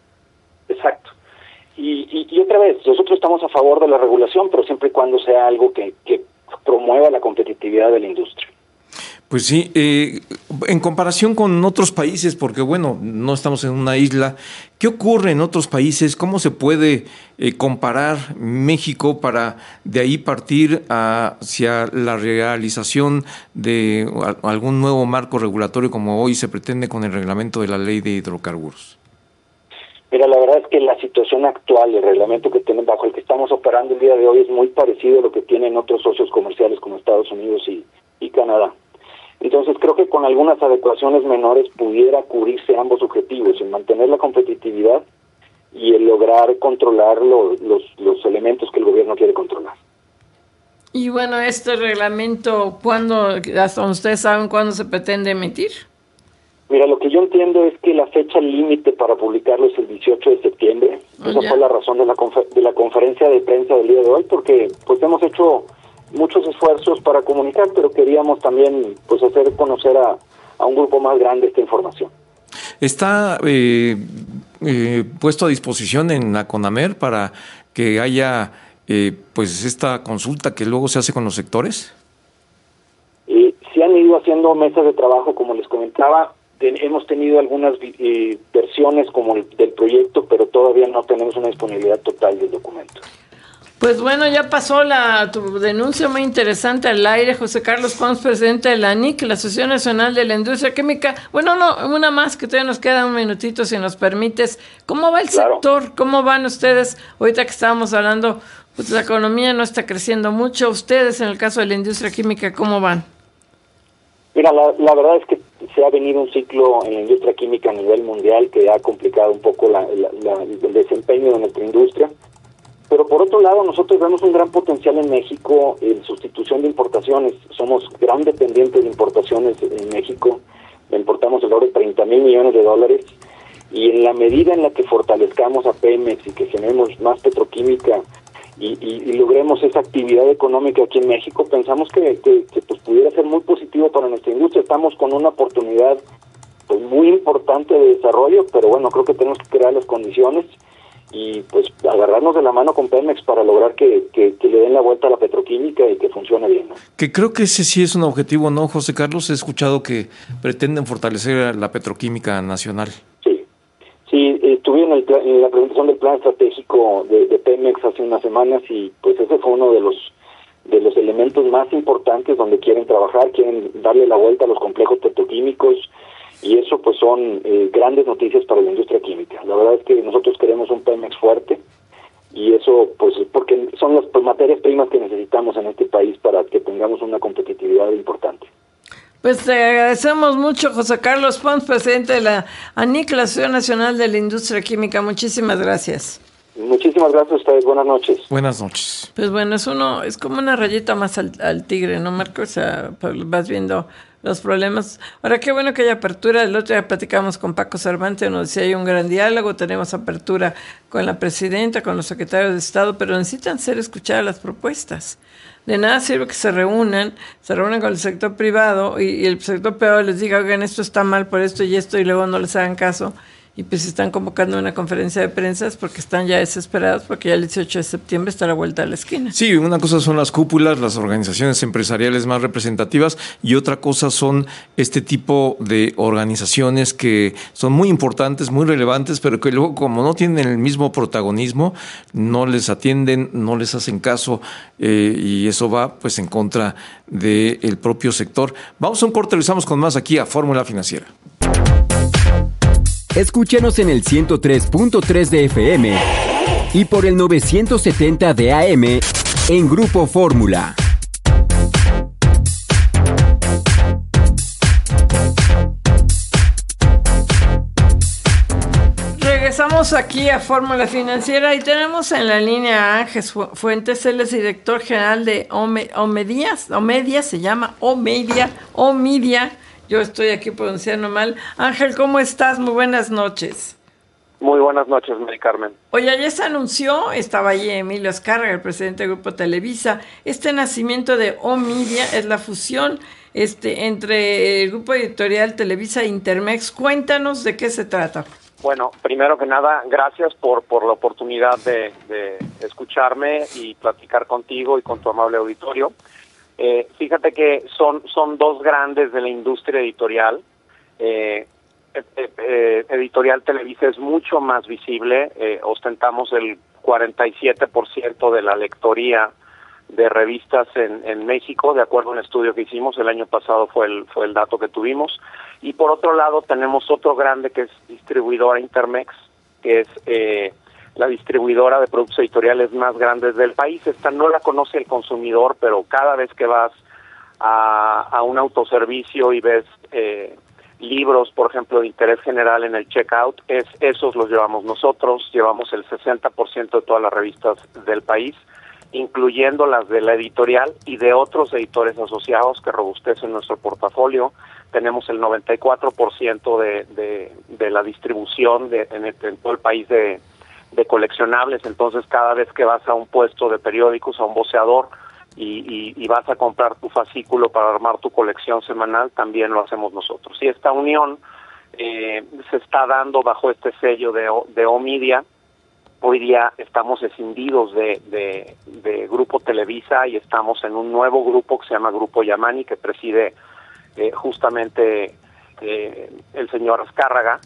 [SPEAKER 7] Exacto. Y, y, y otra vez, nosotros estamos a favor de la regulación, pero siempre y cuando sea algo que, que promueva la competitividad de la industria.
[SPEAKER 4] Pues sí, eh, en comparación con otros países, porque bueno, no estamos en una isla, ¿qué ocurre en otros países? ¿Cómo se puede eh, comparar México para de ahí partir hacia la realización de algún nuevo marco regulatorio como hoy se pretende con el reglamento de la ley de hidrocarburos?
[SPEAKER 7] Mira, la verdad es que la situación actual, el reglamento que tenemos bajo el que estamos operando el día de hoy es muy parecido a lo que tienen otros socios comerciales como Estados Unidos y, y Canadá. Entonces creo que con algunas adecuaciones menores pudiera cubrirse ambos objetivos, el mantener la competitividad y el lograr controlar lo, los, los elementos que el gobierno quiere controlar.
[SPEAKER 3] Y bueno, este reglamento, ¿cuándo, hasta ustedes saben cuándo se pretende emitir?
[SPEAKER 7] Mira, lo que yo entiendo es que la fecha límite para publicarlo es el dieciocho de septiembre. Oh, Esa ya. fue la razón de la, confer- de la conferencia de prensa del día de hoy, porque pues hemos hecho muchos esfuerzos para comunicar, pero queríamos también pues hacer conocer a, a un grupo más grande esta información.
[SPEAKER 4] ¿Está eh, eh, puesto a disposición en la CONAMER para que haya eh, pues esta consulta que luego se hace con los sectores?
[SPEAKER 7] Eh, se han ido haciendo mesas de trabajo, como les comentaba. Ten, hemos tenido algunas eh, versiones como el, del proyecto, pero todavía no tenemos una disponibilidad total del documento.
[SPEAKER 3] Pues bueno, ya pasó la tu denuncia muy interesante al aire. José Carlos Pons, presidente de la A N I C, la Asociación Nacional de la Industria Química. Bueno, no, una más, que todavía nos queda un minutito, si nos permites. ¿Cómo va el claro. sector? ¿Cómo van ustedes? Ahorita que estábamos hablando, pues la economía no está creciendo mucho. Ustedes, en el caso de la industria química, ¿cómo van?
[SPEAKER 7] Mira, la, la verdad es que se ha venido un ciclo en la industria química a nivel mundial que ha complicado un poco la, la, la, el desempeño de nuestra industria. Pero por otro lado, nosotros vemos un gran potencial en México en sustitución de importaciones. Somos gran dependientes de importaciones en México. Importamos alrededor de treinta mil millones de dólares. Y en la medida en la que fortalezcamos a Pemex y que generemos más petroquímica y, y, y logremos esa actividad económica aquí en México, pensamos que, que, que pues pudiera ser muy positivo para nuestra industria. Estamos con una oportunidad pues, muy importante de desarrollo, pero bueno, creo que tenemos que crear las condiciones y pues agarrarnos de la mano con Pemex para lograr que, que, que le den la vuelta a la petroquímica y que funcione bien, ¿no?
[SPEAKER 4] Que creo que ese sí es un objetivo, ¿no, José Carlos? He escuchado que pretenden fortalecer la petroquímica nacional.
[SPEAKER 7] Sí, sí, estuve en, el, en la presentación del plan estratégico de, de Pemex hace unas semanas y pues ese fue uno de los de los elementos más importantes donde quieren trabajar, quieren darle la vuelta a los complejos petroquímicos. Y eso pues son eh, grandes noticias para la industria química. La verdad es que nosotros queremos un Pemex fuerte y eso pues porque son las pues, materias primas que necesitamos en este país para que tengamos una competitividad importante.
[SPEAKER 3] Pues te agradecemos mucho, José Carlos Pons, presidente de la ANIC, la Asociación Nacional de la Industria Química. Muchísimas gracias.
[SPEAKER 7] Muchísimas gracias a ustedes. Buenas noches.
[SPEAKER 4] Buenas noches.
[SPEAKER 3] Pues bueno, es uno, es como una rayita más al, al tigre, ¿no, Marco? O sea, vas viendo los problemas. Ahora, qué bueno que hay apertura. El otro día platicamos con Paco Cervantes, nos decía hay un gran diálogo, tenemos apertura con la presidenta, con los secretarios de Estado, pero necesitan ser escuchadas las propuestas. De nada sirve que se reúnan, se reúnan con el sector privado y, y el sector privado les diga, oigan, esto está mal por esto y esto, y luego no les hagan caso. Y pues están convocando una conferencia de prensa porque están ya desesperados porque ya el dieciocho de septiembre está a la vuelta de la esquina.
[SPEAKER 4] Sí, una cosa son las cúpulas, las organizaciones empresariales más representativas, y otra cosa son este tipo de organizaciones que son muy importantes, muy relevantes, pero que luego, como no tienen el mismo protagonismo, no les atienden, no les hacen caso, eh, y eso va pues en contra del propio sector. Vamos a un corte, regresamos con más aquí a Fórmula Financiera.
[SPEAKER 2] Escúchanos en el ciento tres punto tres de F M y por el novecientos setenta de A M en Grupo Fórmula.
[SPEAKER 3] Regresamos aquí a Fórmula Financiera y tenemos en la línea a Ángel Fuentes, él es director general de Omedia, Omedia se llama Omedia, Omedia. Yo estoy aquí pronunciando mal. Ángel, ¿cómo estás? Muy buenas noches.
[SPEAKER 7] Muy buenas noches, Mari Carmen.
[SPEAKER 3] Oye, ayer se anunció, estaba allí Emilio Azcárraga, el presidente del Grupo Televisa, este nacimiento de Omedia es la fusión este, entre el Grupo Editorial Televisa e Intermex. Cuéntanos de qué se trata.
[SPEAKER 8] Bueno, primero que nada, gracias por, por la oportunidad de, de escucharme y platicar contigo y con tu amable auditorio. Eh, fíjate que son son dos grandes de la industria editorial. Eh, eh, eh, editorial Televisa es mucho más visible. Eh, ostentamos el cuarenta y siete por ciento de la lectoría de revistas en, en México, de acuerdo a un estudio que hicimos. El año pasado fue el fue el dato que tuvimos. Y por otro lado tenemos otro grande que es distribuidora Intermex, que es eh, la distribuidora de productos editoriales más grandes del país. Esta no la conoce el consumidor, pero cada vez que vas a, a un autoservicio y ves eh, libros, por ejemplo, de interés general en el checkout, es, esos los llevamos nosotros. Llevamos el sesenta por ciento de todas las revistas del país, incluyendo las de la editorial y de otros editores asociados que robustecen nuestro portafolio. Tenemos el noventa y cuatro por ciento de, de, de la distribución de, en, el, en todo el país de de coleccionables. Entonces cada vez que vas a un puesto de periódicos, a un voceador y, y, y vas a comprar tu fascículo para armar tu colección semanal, también lo hacemos nosotros. Y esta unión eh, se está dando bajo este sello de, de Omedia. Hoy día estamos escindidos de, de, de Grupo Televisa y estamos en un nuevo grupo que se llama Grupo Yamani, que preside eh, justamente eh, el señor Azcárraga,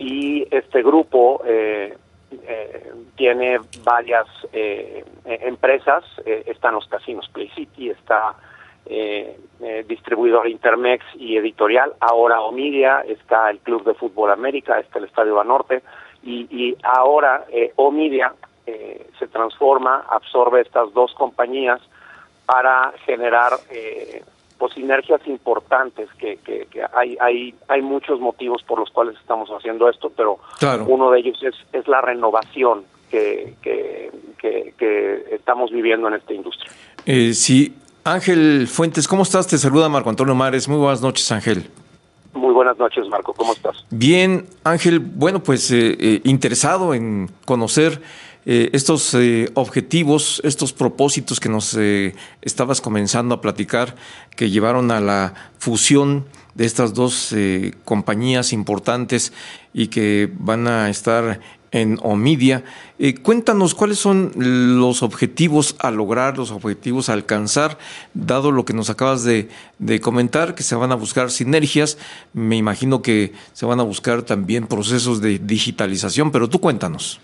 [SPEAKER 8] y este grupo eh, Eh, tiene varias eh, empresas. Eh, están los casinos Play City, está eh, eh, distribuidor Intermex y editorial, ahora Omedia, está el Club de Fútbol América, está el Estadio Banorte, y, y ahora eh, Omedia eh, se transforma, absorbe estas dos compañías para generar eh, pues, sinergias importantes, que, que, que hay, hay, hay muchos motivos por los cuales estamos haciendo esto, pero claro, uno de ellos es, es la renovación que, que, que, que estamos viviendo en esta industria.
[SPEAKER 4] Eh, sí, Ángel Fuentes, ¿cómo estás? Te saluda Marco Antonio Mares. Muy buenas noches, Ángel.
[SPEAKER 8] Muy buenas noches, Marco. ¿Cómo estás?
[SPEAKER 4] Bien, Ángel. Bueno, pues eh, eh, interesado en conocer eh, estos eh, objetivos, estos propósitos que nos eh, estabas comenzando a platicar, que llevaron a la fusión de estas dos eh, compañías importantes y que van a estar en Omedia. Eh, cuéntanos cuáles son los objetivos a lograr, los objetivos a alcanzar, dado lo que nos acabas de, de comentar, que se van a buscar sinergias. Me imagino que se van a buscar también procesos de digitalización, pero tú cuéntanos.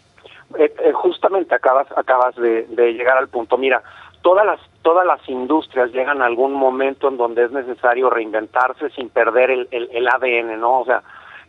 [SPEAKER 8] Eh, eh, justamente acabas acabas de, de llegar al punto. Mira, todas las todas las industrias llegan a algún momento en donde es necesario reinventarse sin perder el, el, el A D N, ¿no? O sea,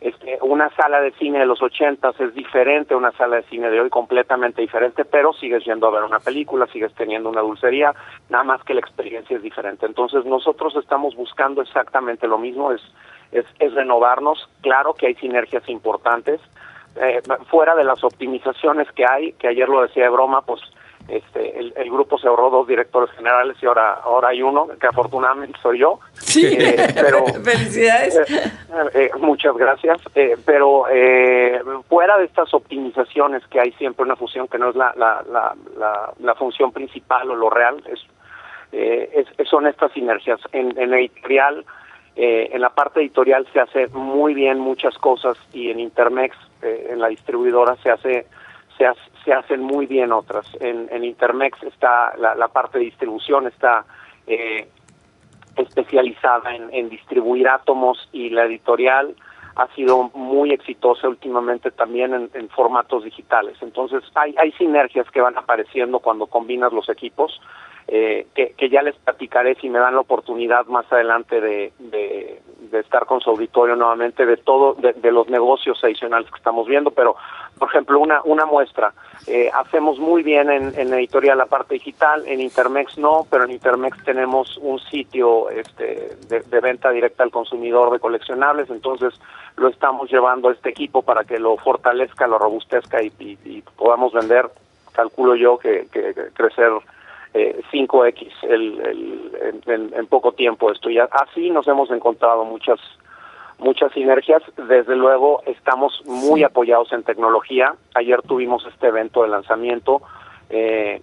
[SPEAKER 8] Este, una sala de cine de los ochentas es diferente a una sala de cine de hoy, completamente diferente, pero sigues yendo a ver una película, sigues teniendo una dulcería, nada más que la experiencia es diferente. Entonces nosotros estamos buscando exactamente lo mismo, es, es, es renovarnos. Claro que hay sinergias importantes, eh, fuera de las optimizaciones que hay, que ayer lo decía de broma, pues Este, el, el grupo se ahorró dos directores generales y ahora ahora hay uno, que afortunadamente soy yo.
[SPEAKER 3] Sí,
[SPEAKER 8] eh, pero
[SPEAKER 3] felicidades.
[SPEAKER 8] Eh, eh, muchas gracias. Eh, pero eh, fuera de estas optimizaciones que hay siempre una fusión que no es la la, la, la, la función principal o lo real, es, eh, es son estas sinergias. En, en editorial, eh, en la parte editorial se hace muy bien muchas cosas y en Intermex, eh, en la distribuidora, se hace se hace se hacen muy bien otras. En, en Intermex está la, la parte de distribución, está eh, especializada en, en distribuir átomos, y la editorial ha sido muy exitosa últimamente también en, en formatos digitales. Entonces hay, hay sinergias que van apareciendo cuando combinas los equipos, eh, que, que ya les platicaré si me dan la oportunidad más adelante de, de, de estar con su auditorio nuevamente, de todo, de, de los negocios adicionales que estamos viendo. Pero, por ejemplo, una, una muestra, eh, hacemos muy bien en, en editorial la parte digital, en Intermex no, pero en Intermex tenemos un sitio este, de, de venta directa al consumidor de coleccionables, entonces lo estamos llevando a este equipo para que lo fortalezca, lo robustezca y, y, y podamos vender, calculo yo, que, que, que crecer eh, cinco equis el, el, en, en poco tiempo esto. Y así nos hemos encontrado muchas muchas sinergias. Desde luego estamos muy sí. apoyados en tecnología. Ayer tuvimos este evento de lanzamiento eh,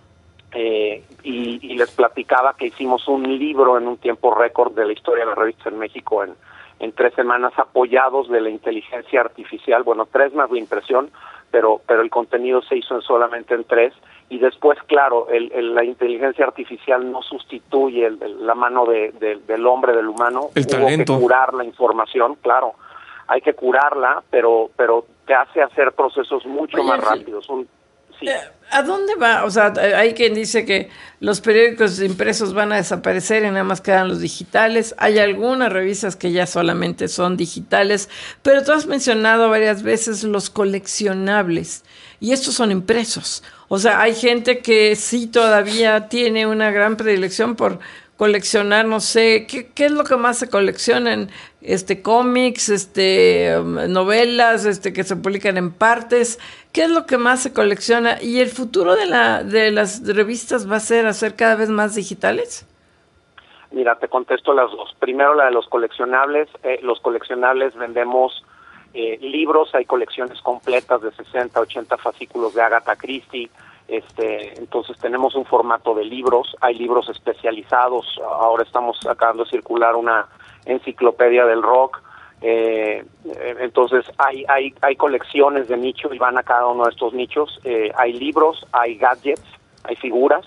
[SPEAKER 8] eh, y, y les platicaba que hicimos un libro en un tiempo récord de la historia de las revistas en México en, en tres semanas, apoyados de la inteligencia artificial, bueno, tres más la impresión, pero pero el contenido se hizo en solamente en tres. Y después, claro, el, el, la inteligencia artificial no sustituye el, el, la mano de, de, del hombre, del humano.
[SPEAKER 4] El
[SPEAKER 8] Hubo
[SPEAKER 4] talento.
[SPEAKER 8] que curar la información, claro. Hay que curarla, pero pero te hace hacer procesos mucho
[SPEAKER 3] Oye,
[SPEAKER 8] más rápidos. Un, sí.
[SPEAKER 3] ¿A dónde va? O sea, hay quien dice que los periódicos impresos van a desaparecer y nada más quedan los digitales. Hay algunas revistas que ya solamente son digitales, pero tú has mencionado varias veces los coleccionables y estos son impresos. O sea, hay gente que sí todavía tiene una gran predilección por coleccionar, no sé, ¿qué, qué es lo que más se coleccionan? Este, cómics, este, novelas, este, que se publican en partes. ¿Qué es lo que más se colecciona? ¿Y el futuro de la de las revistas va a ser hacer cada vez más digitales?
[SPEAKER 8] Mira, te contesto las dos. Primero, la de los coleccionables. Eh, los coleccionables vendemos eh, libros, hay colecciones completas de sesenta, ochenta fascículos de Agatha Christie. Este, entonces tenemos un formato de libros, hay libros especializados. Ahora estamos acabando de circular una enciclopedia del rock. Eh, entonces hay hay hay colecciones de nicho y van a cada uno de estos nichos. Eh, hay libros, hay gadgets, hay figuras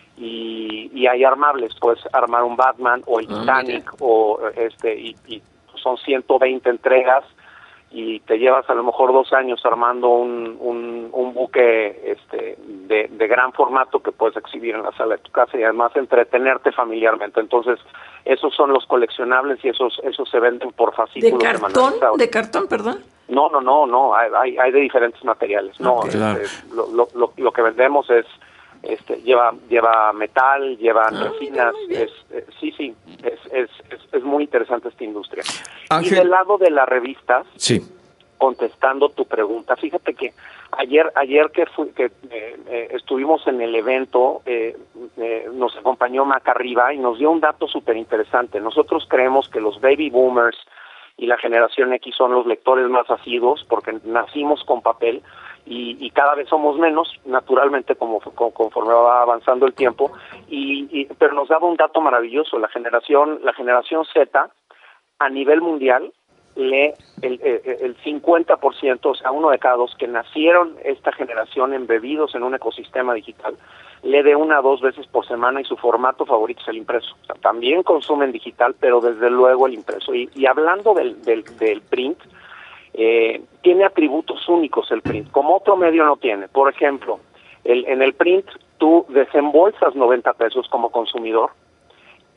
[SPEAKER 8] y, y hay armables. Puedes armar un Batman o el Titanic, oh, o este y, y son ciento veinte entregas y te llevas a lo mejor dos años armando un un, un buque este de, de gran formato que puedes exhibir en la sala de tu casa y además entretenerte familiarmente. Entonces esos son los coleccionables y esos esos se venden por fascículos.
[SPEAKER 3] ¿De cartón? ¿De cartón, perdón? No,
[SPEAKER 8] no, no, no, hay hay de diferentes materiales. No,
[SPEAKER 3] okay.
[SPEAKER 8] este, lo, lo, lo, lo que vendemos es este lleva lleva metal, lleva
[SPEAKER 3] ah,
[SPEAKER 8] resinas, es, es sí, sí, es, es es es muy interesante esta industria.
[SPEAKER 4] Ángel.
[SPEAKER 8] Y del lado de las revistas,
[SPEAKER 4] sí.
[SPEAKER 8] contestando tu pregunta, fíjate que ayer ayer que fui, que eh, eh, estuvimos en el evento, eh, eh, nos acompañó Maca Riva y nos dio un dato súper interesante. Nosotros creemos que los baby boomers y la generación X son los lectores más asiduos porque nacimos con papel y, y cada vez somos menos, naturalmente, como, como conforme va avanzando el tiempo. Y, y pero nos daba un dato maravilloso. La generación la generación Z a nivel mundial lee el, el, el cincuenta por ciento, o sea, uno de cada dos que nacieron esta generación embebidos en un ecosistema digital, lee de una a dos veces por semana y su formato favorito es el impreso. O sea, también consumen digital, pero desde luego el impreso. Y, y hablando del, del, del print, eh, tiene atributos únicos el print, como otro medio no tiene. Por ejemplo, el, en el print tú desembolsas noventa pesos como consumidor,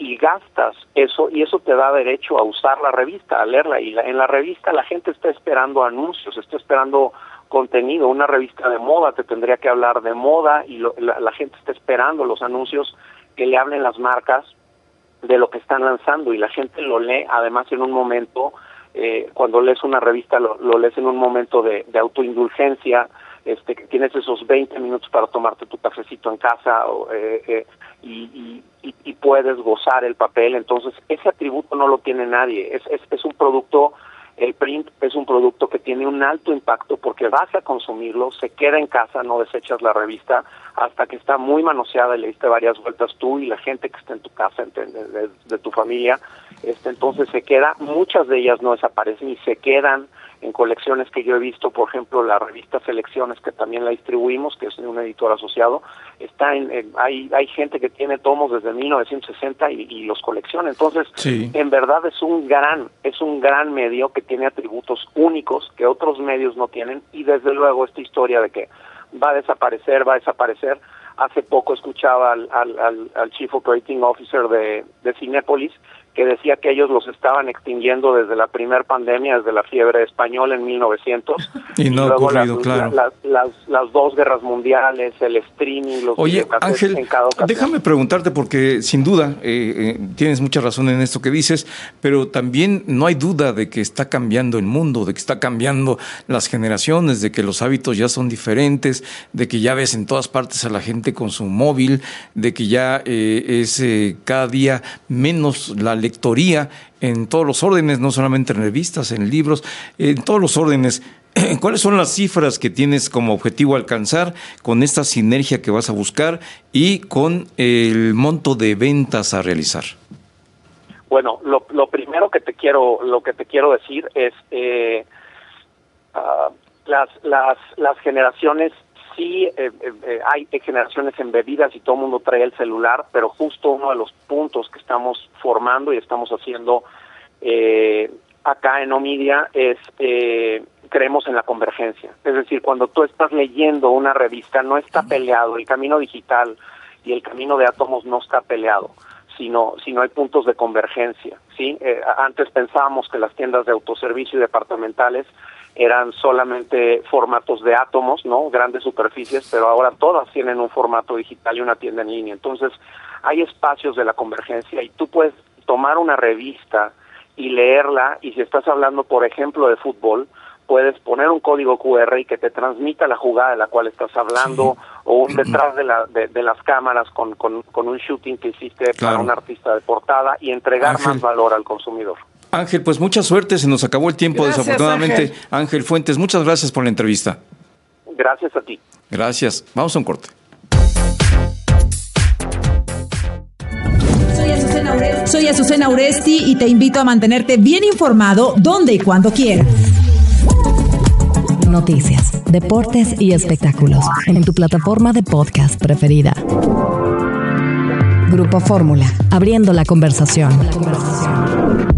[SPEAKER 8] y gastas eso, y eso te da derecho a usar la revista, a leerla, y la, en la revista la gente está esperando anuncios, está esperando contenido. Una revista de moda te tendría que hablar de moda, y lo, la, la gente está esperando los anuncios que le hablen las marcas de lo que están lanzando, y la gente lo lee además en un momento, eh, cuando lees una revista lo, lo lees en un momento de, de autoindulgencia, este que tienes esos veinte minutos para tomarte tu cafecito en casa, o, eh, eh, y, y, y puedes gozar el papel. Entonces ese atributo no lo tiene nadie. Es, es, es un producto, el print es un producto que tiene un alto impacto porque vas a consumirlo, se queda en casa, no desechas la revista hasta que está muy manoseada y le diste varias vueltas tú y la gente que está en tu casa, de, de, de tu familia, este entonces se queda. Muchas de ellas no desaparecen y se quedan en colecciones que yo he visto. Por ejemplo, la revista Selecciones, que también la distribuimos, que es de un editor asociado, está en, en hay hay gente que tiene tomos desde mil novecientos sesenta y, y los colecciona. Entonces, sí, en verdad es un gran es un gran medio que tiene atributos únicos que otros medios no tienen, y desde luego esta historia de que va a desaparecer, va a desaparecer. Hace poco escuchaba al, al, al, al Chief Operating Officer de, de Cinépolis, que decía que ellos los estaban extinguiendo desde la primer pandemia, desde la fiebre española en mil novecientos.
[SPEAKER 4] Y no
[SPEAKER 8] y
[SPEAKER 4] ha ocurrido, las, claro.
[SPEAKER 8] La, la, las, las dos guerras mundiales, el streaming, los
[SPEAKER 4] Oye, Ángel, en cada ocasión. Déjame preguntarte, porque sin duda eh, eh, tienes mucha razón en esto que dices, pero también no hay duda de que está cambiando el mundo, de que está cambiando las generaciones, de que los hábitos ya son diferentes, de que ya ves en todas partes a la gente con su móvil, de que ya eh, es eh, cada día menos la lectoría en todos los órdenes, no solamente en revistas, en libros, en todos los órdenes. ¿Cuáles son las cifras que tienes como objetivo alcanzar con esta sinergia que vas a buscar y con el monto de ventas a realizar?
[SPEAKER 8] Bueno, lo, lo primero que te quiero lo que te quiero decir es eh, uh, las las las generaciones. Sí, eh, eh, hay generaciones embebidas y todo el mundo trae el celular, pero justo uno de los puntos que estamos formando y estamos haciendo eh, acá en Omidia es, eh, creemos en la convergencia. Es decir, cuando tú estás leyendo una revista, no está peleado, el camino digital y el camino de átomos no está peleado, sino, sino hay puntos de convergencia, ¿sí? Eh, antes pensábamos que las tiendas de autoservicio y departamentales eran solamente formatos de átomos, ¿no? Grandes superficies, pero ahora todas tienen un formato digital y una tienda en línea. Entonces, hay espacios de la convergencia y tú puedes tomar una revista y leerla, y si estás hablando, por ejemplo, de fútbol, puedes poner un código cu erre y que te transmita la jugada de la cual estás hablando, sí, o un detrás de, la, de, de las cámaras con, con, con un shooting que hiciste, claro, para un artista de portada, y entregar Ángel. más valor al consumidor.
[SPEAKER 4] Ángel, pues mucha suerte, se nos acabó el tiempo, gracias, desafortunadamente. Ángel. Ángel Fuentes, muchas gracias por la entrevista.
[SPEAKER 8] Gracias a ti.
[SPEAKER 4] Gracias. Vamos a un corte.
[SPEAKER 9] Soy Azucena Uresti. Soy Azucena Uresti y te invito a mantenerte bien informado donde y cuando quieras.
[SPEAKER 1] Noticias, deportes y espectáculos en tu plataforma de podcast preferida. Grupo Fórmula, abriendo la conversación. La conversación.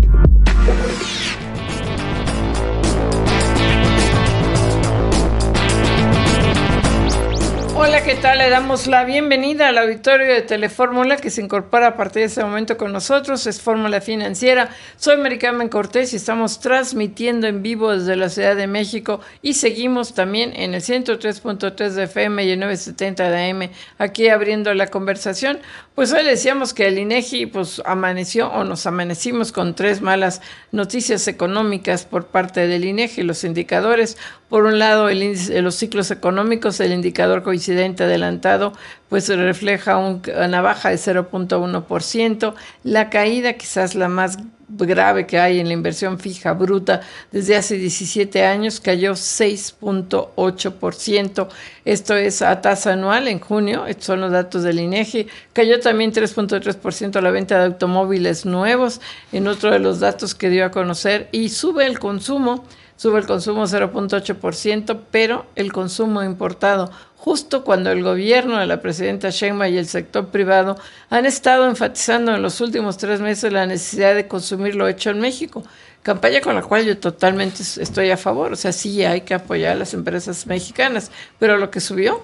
[SPEAKER 3] Hola, ¿qué tal? Le damos la bienvenida al auditorio de Telefórmula que se incorpora a partir de este momento con nosotros. Es Fórmula Financiera. Soy Mari Carmen Cortés y estamos transmitiendo en vivo desde la Ciudad de México y seguimos también en el ciento tres punto tres de F M y el novecientos setenta de A M aquí abriendo la conversación. Pues hoy decíamos que el INEGI pues amaneció o nos amanecimos con tres malas noticias económicas por parte del INEGI. Los indicadores, por un lado, el índice, los ciclos económicos, el indicador coincidente adelantado, pues refleja un, una baja de cero punto uno por ciento. La caída, quizás la más grave que hay en la inversión fija bruta desde hace diecisiete años, cayó seis punto ocho por ciento. Esto es a tasa anual en junio, estos son los datos del INEGI. Cayó también tres punto tres por ciento la venta de automóviles nuevos, en otro de los datos que dio a conocer, y sube el consumo, sube el consumo cero punto ocho por ciento, pero el consumo importado, justo cuando el gobierno de la presidenta Sheinbaum y el sector privado han estado enfatizando en los últimos tres meses la necesidad de consumir lo hecho en México, campaña con la cual yo totalmente estoy a favor. O sea, sí hay que apoyar a las empresas mexicanas, pero lo que subió,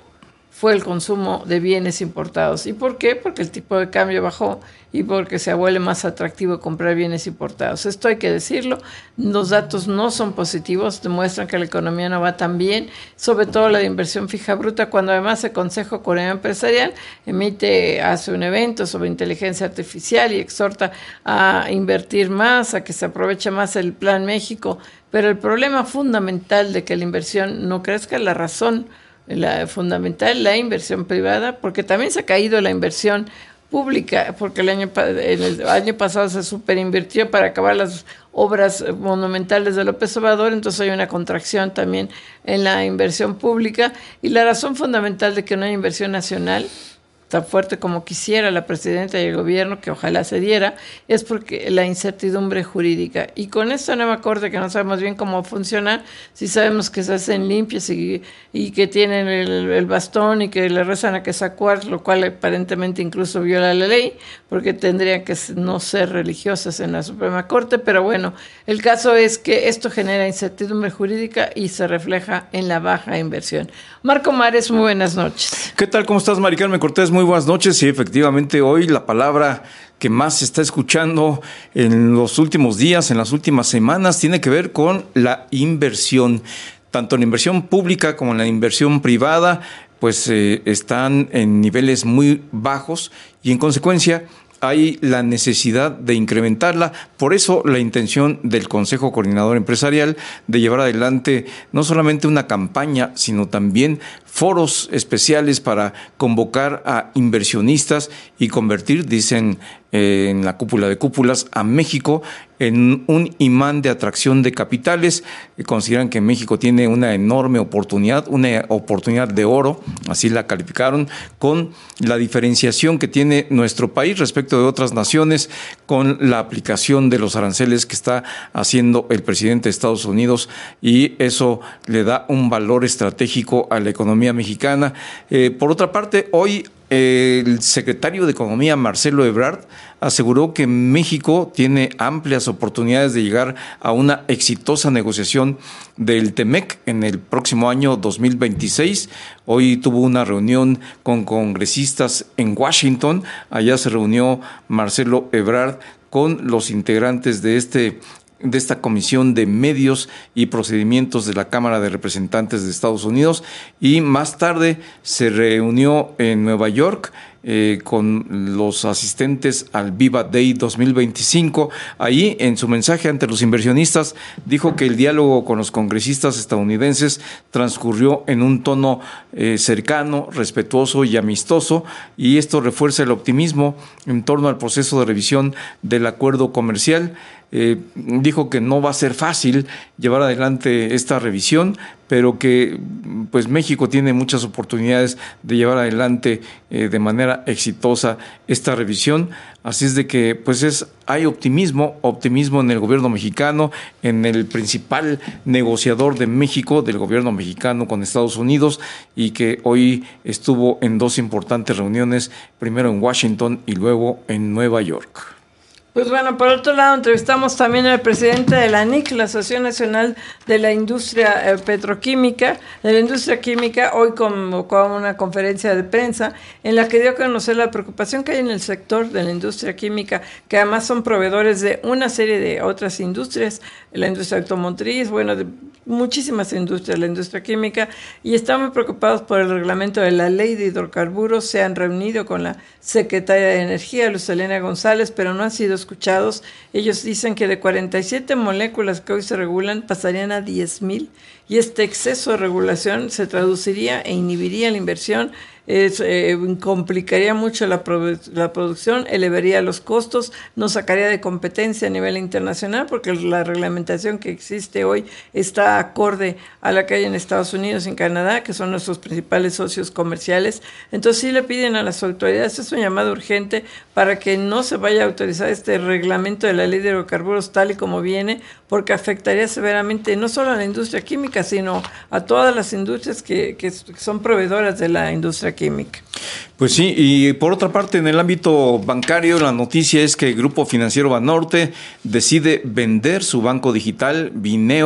[SPEAKER 3] fue el consumo de bienes importados. ¿Y por qué? Porque el tipo de cambio bajó y porque se vuelve más atractivo comprar bienes importados. Esto hay que decirlo, los datos no son positivos, demuestran que la economía no va tan bien, sobre todo la de inversión fija bruta, cuando además el Consejo Coreano Empresarial emite, hace un evento sobre inteligencia artificial y exhorta a invertir más, a que se aproveche más el Plan México, pero el problema fundamental de que la inversión no crezca es la razón la fundamental, la inversión privada, porque también se ha caído la inversión pública, porque el año, en el año pasado se superinvirtió para acabar las obras monumentales de López Obrador, entonces hay una contracción también en la inversión pública, y la razón fundamental de que no hay inversión nacional tan fuerte como quisiera la presidenta y el gobierno, que ojalá se diera, es porque la incertidumbre jurídica. Y con esta nueva corte que no sabemos bien cómo funciona, si sabemos que se hacen limpias y, y que tienen el, el bastón y que le rezan a que sacuar, lo cual aparentemente incluso viola la ley, porque tendrían que no ser religiosas en la Suprema Corte, pero bueno, el caso es que esto genera incertidumbre jurídica y se refleja en la baja inversión. Marco Mares, muy buenas noches.
[SPEAKER 4] ¿Qué tal? ¿Cómo estás, Mari Carmen Cortés? Muy buenas noches. Y efectivamente hoy la palabra que más se está escuchando en los últimos días, en las últimas semanas, tiene que ver con la inversión. Tanto en la inversión pública como en la inversión privada, pues eh, están en niveles muy bajos y en consecuencia hay la necesidad de incrementarla. Por eso la intención del Consejo Coordinador Empresarial de llevar adelante no solamente una campaña, sino también foros especiales para convocar a inversionistas y convertir, dicen eh, en la cúpula de cúpulas, a México en un imán de atracción de capitales. Consideran que México tiene una enorme oportunidad, una oportunidad de oro, así la calificaron, con la diferenciación que tiene nuestro país respecto de otras naciones, con la aplicación de los aranceles que está haciendo el presidente de Estados Unidos, y eso le da un valor estratégico a la economía mexicana. Eh, por otra parte, hoy eh, el secretario de Economía, Marcelo Ebrard, aseguró que México tiene amplias oportunidades de llegar a una exitosa negociación del TEMEC en el próximo año dos mil veintiséis. Hoy tuvo una reunión con congresistas en Washington. Allá se reunió Marcelo Ebrard con los integrantes de este de esta Comisión de Medios y Procedimientos de la Cámara de Representantes de Estados Unidos, y más tarde se reunió en Nueva York eh, con los asistentes al Viva Day dos mil veinticinco. Ahí, en su mensaje ante los inversionistas, dijo que el diálogo con los congresistas estadounidenses transcurrió en un tono eh, cercano, respetuoso y amistoso, y esto refuerza el optimismo en torno al proceso de revisión del acuerdo comercial. Eh, dijo que no va a ser fácil llevar adelante esta revisión, pero que pues México tiene muchas oportunidades de llevar adelante eh, de manera exitosa esta revisión. Así es de que pues es hay optimismo, optimismo en el gobierno mexicano, en el principal negociador de México, del gobierno mexicano con Estados Unidos, y que hoy estuvo en dos importantes reuniones, primero en Washington y luego en Nueva York.
[SPEAKER 3] Pues bueno, por otro lado, entrevistamos también al presidente de la A N I C, la Asociación Nacional de la Industria eh, Petroquímica, de la Industria Química. Hoy convocó una conferencia de prensa en la que dio a conocer la preocupación que hay en el sector de la industria química, que además son proveedores de una serie de otras industrias, la industria automotriz, bueno, de muchísimas industrias, la industria química, y están muy preocupados por el reglamento de la Ley de Hidrocarburos. Se han reunido con la secretaria de Energía, Luz Helena González, pero no han sido escuchados. Ellos dicen que de cuarenta y siete moléculas que hoy se regulan pasarían a diez mil, y este exceso de regulación se traduciría e inhibiría la inversión, es, eh, complicaría mucho la, produ- la producción, elevaría los costos, nos sacaría de competencia a nivel internacional, porque la reglamentación que existe hoy está acorde a la que hay en Estados Unidos y en Canadá, que son nuestros principales socios comerciales. Entonces sí le piden a las autoridades, es un llamado urgente para que no se vaya a autorizar este reglamento de la Ley de Hidrocarburos tal y como viene, porque afectaría severamente no solo a la industria química, sino a todas las industrias que, que son proveedoras de la industria química.
[SPEAKER 4] Pues sí, y por otra parte, en el ámbito bancario, la noticia es que el Grupo Financiero Banorte decide vender su banco digital Bineo,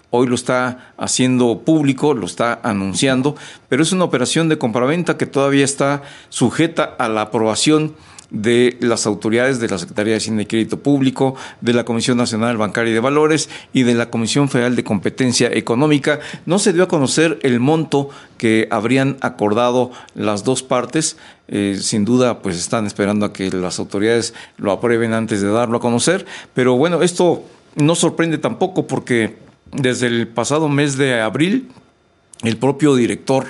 [SPEAKER 4] hoy lo está haciendo público, lo está anunciando, pero es una operación de compraventa que todavía está sujeta a la aprobación de las autoridades de la Secretaría de Hacienda y Crédito Público, de la Comisión Nacional Bancaria y de Valores y de la Comisión Federal de Competencia Económica. No se dio a conocer el monto que habrían acordado las dos partes. Eh, sin duda, pues están esperando a que las autoridades lo aprueben antes de darlo a conocer. Pero bueno, esto no sorprende tampoco porque desde el pasado mes de abril, el propio director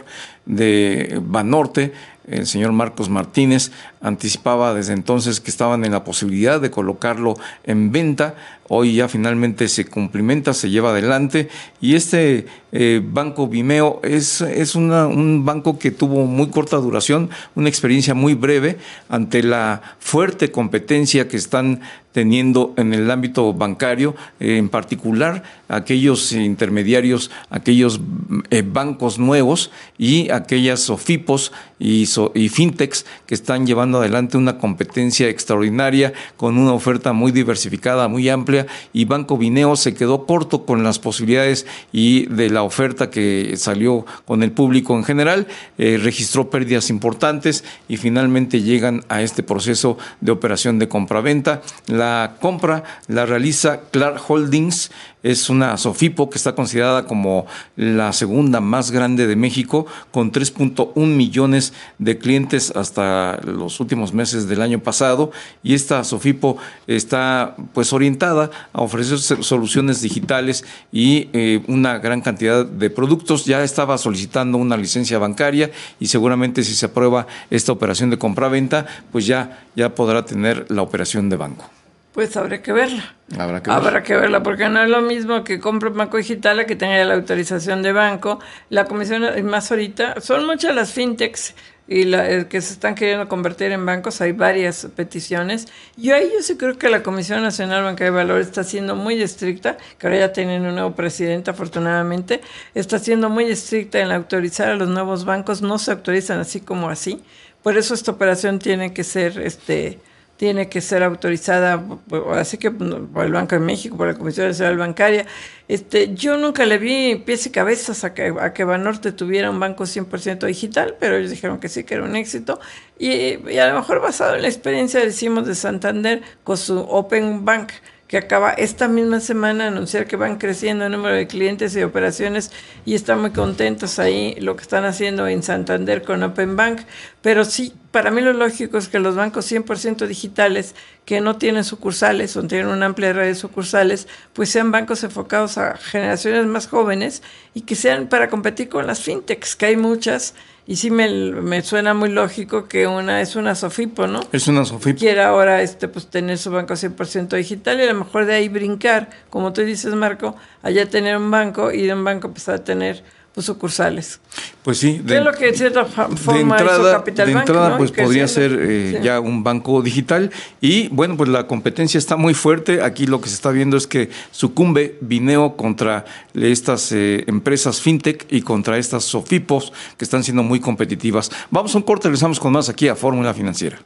[SPEAKER 4] de Banorte, el señor Marcos Martínez, anticipaba desde entonces que estaban en la posibilidad de colocarlo en venta. Hoy ya finalmente se cumplimenta, se lleva adelante, y este eh, banco Bimeo es, es una, un banco que tuvo muy corta duración, una experiencia muy breve ante la fuerte competencia que están teniendo en el ámbito bancario, eh, en particular aquellos intermediarios, aquellos eh, bancos nuevos y aquellas SOFIPOS y, so, y fintechs que están llevando adelante una competencia extraordinaria con una oferta muy diversificada, muy amplia, y Banco Bineo se quedó corto con las posibilidades y de la oferta que salió con el público en general, eh, registró pérdidas importantes y finalmente llegan a este proceso de operación de compraventa. La compra la realiza Clark Holdings, es una SOFIPO que está considerada como la segunda más grande de México, con tres punto uno millones de clientes hasta los últimos meses del año pasado, y esta SOFIPO está pues orientada a ofrecer soluciones digitales y eh, una gran cantidad de productos. Ya estaba solicitando una licencia bancaria y seguramente si se aprueba esta operación de compraventa, pues ya, ya podrá tener la operación de banco.
[SPEAKER 3] Pues habrá que verla.
[SPEAKER 4] Habrá que verla.
[SPEAKER 3] Habrá que verla, porque no es lo mismo que compre un banco digital a que tenga la autorización de banco. La comisión, más ahorita, son muchas las fintechs y la, que se están queriendo convertir en bancos. Hay varias peticiones. Yo ahí yo sí creo que la Comisión Nacional Bancaria de Valores está siendo muy estricta, que ahora ya tienen un nuevo presidente, afortunadamente, está siendo muy estricta en autorizar a los nuevos bancos. No se autorizan así como así. Por eso esta operación tiene que ser... este tiene que ser autorizada, así que por el Banco de México, por la Comisión Nacional Bancaria. Este, yo nunca le vi pies y cabezas a que, a que Banorte tuviera un banco cien por ciento digital, pero ellos dijeron que sí, que era un éxito. Y, y a lo mejor basado en la experiencia, decimos, de Santander con su Open Bank, que acaba esta misma semana de anunciar que van creciendo el número de clientes y operaciones y están muy contentos ahí lo que están haciendo en Santander con Open Bank. Pero sí, para mí lo lógico es que los bancos cien por ciento digitales que no tienen sucursales o tienen una amplia red de sucursales, pues sean bancos enfocados a generaciones más jóvenes y que sean para competir con las fintechs, que hay muchas. Y sí me, me suena muy lógico que una es una SOFIPO, ¿no?
[SPEAKER 4] Es una SOFIPO.
[SPEAKER 3] Quiere ahora este, pues, tener su banco cien por ciento digital y a lo mejor de ahí brincar, como tú dices, Marco, allá tener un banco y de un banco empezar a tener pues, sucursales.
[SPEAKER 4] Pues sí.
[SPEAKER 3] ¿Qué es lo que de cierta forma
[SPEAKER 4] de entrada,
[SPEAKER 3] hizo Capital
[SPEAKER 4] de
[SPEAKER 3] Bank,
[SPEAKER 4] entrada,
[SPEAKER 3] ¿no?
[SPEAKER 4] pues podría ser eh,
[SPEAKER 3] sí.
[SPEAKER 4] ya un banco digital. Y bueno, pues la competencia está muy fuerte. Aquí lo que se está viendo es que sucumbe Bineo contra estas eh, empresas fintech y contra estas SOFIPOS que están siendo muy competitivas. Vamos a un corte, regresamos con más aquí a Fórmula Financiera.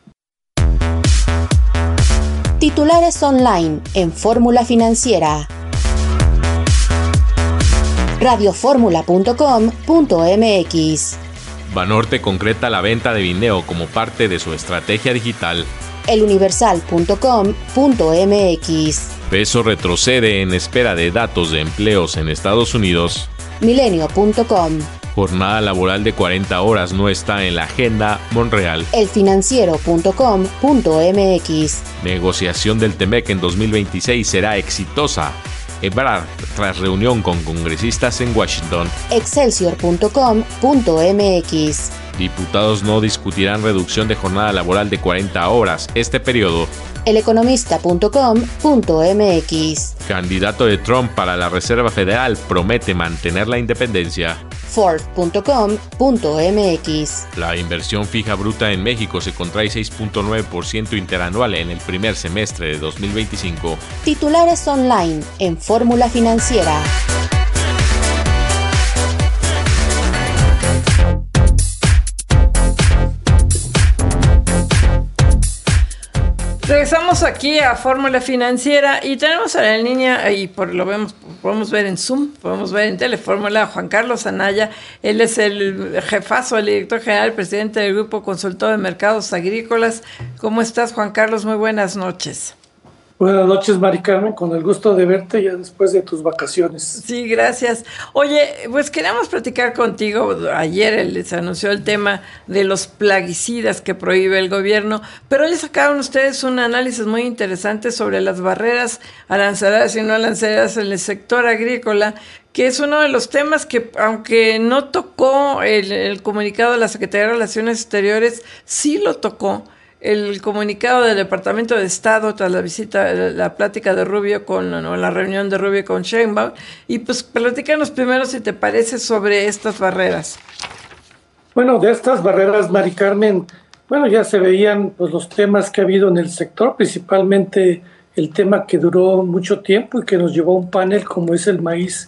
[SPEAKER 1] Titulares online en Fórmula Financiera. radio fórmula punto com punto m x.
[SPEAKER 10] Banorte concreta la venta de Bineo como parte de su estrategia digital.
[SPEAKER 1] el universal punto com punto m x.
[SPEAKER 10] Peso retrocede en espera de datos de empleos en Estados Unidos.
[SPEAKER 1] milenio punto com.
[SPEAKER 10] Jornada laboral de cuarenta horas no está en la agenda Monreal.
[SPEAKER 1] el financiero punto com punto m x.
[SPEAKER 10] Negociación del Temec en dos mil veintiséis será exitosa. Ebrard tras reunión con congresistas en Washington.
[SPEAKER 1] excelsior punto com punto m x.
[SPEAKER 10] Diputados no discutirán reducción de jornada laboral de cuarenta horas este periodo.
[SPEAKER 1] el economista punto com punto m x.
[SPEAKER 10] Candidato de Trump para la Reserva Federal promete mantener la independencia.
[SPEAKER 1] ford punto com punto m x.
[SPEAKER 10] La inversión fija bruta en México se contrae seis punto nueve por ciento interanual en el primer semestre de dos mil veinticinco.
[SPEAKER 1] Titulares online en Fórmula Financiera.
[SPEAKER 3] Regresamos aquí a Fórmula Financiera y tenemos a la línea, y por lo vemos, podemos ver en Zoom, podemos ver en Telefórmula a Juan Carlos Anaya. Él es el jefazo, el director general, presidente del Grupo Consultor de Mercados Agrícolas. ¿Cómo estás, Juan Carlos? Muy buenas noches.
[SPEAKER 11] Buenas noches, Mari Carmen, con el gusto de verte ya después de tus vacaciones.
[SPEAKER 3] Sí, gracias. Oye, pues queríamos platicar contigo. Ayer les anunció el tema de los plaguicidas que prohíbe el gobierno, pero hoy sacaron ustedes un análisis muy interesante sobre las barreras arancelarias y no arancelarias en el sector agrícola, que es uno de los temas que, aunque no tocó el, el comunicado de la Secretaría de Relaciones Exteriores, sí lo tocó el comunicado del Departamento de Estado tras la visita, la plática de Rubio con, o la reunión de Rubio con Sheinbaum. Y pues platícanos primero, si te parece, sobre estas barreras.
[SPEAKER 11] Bueno, de estas barreras, Mari Carmen, bueno, ya se veían pues los temas que ha habido en el sector, principalmente el tema que duró mucho tiempo y que nos llevó a un panel como es el maíz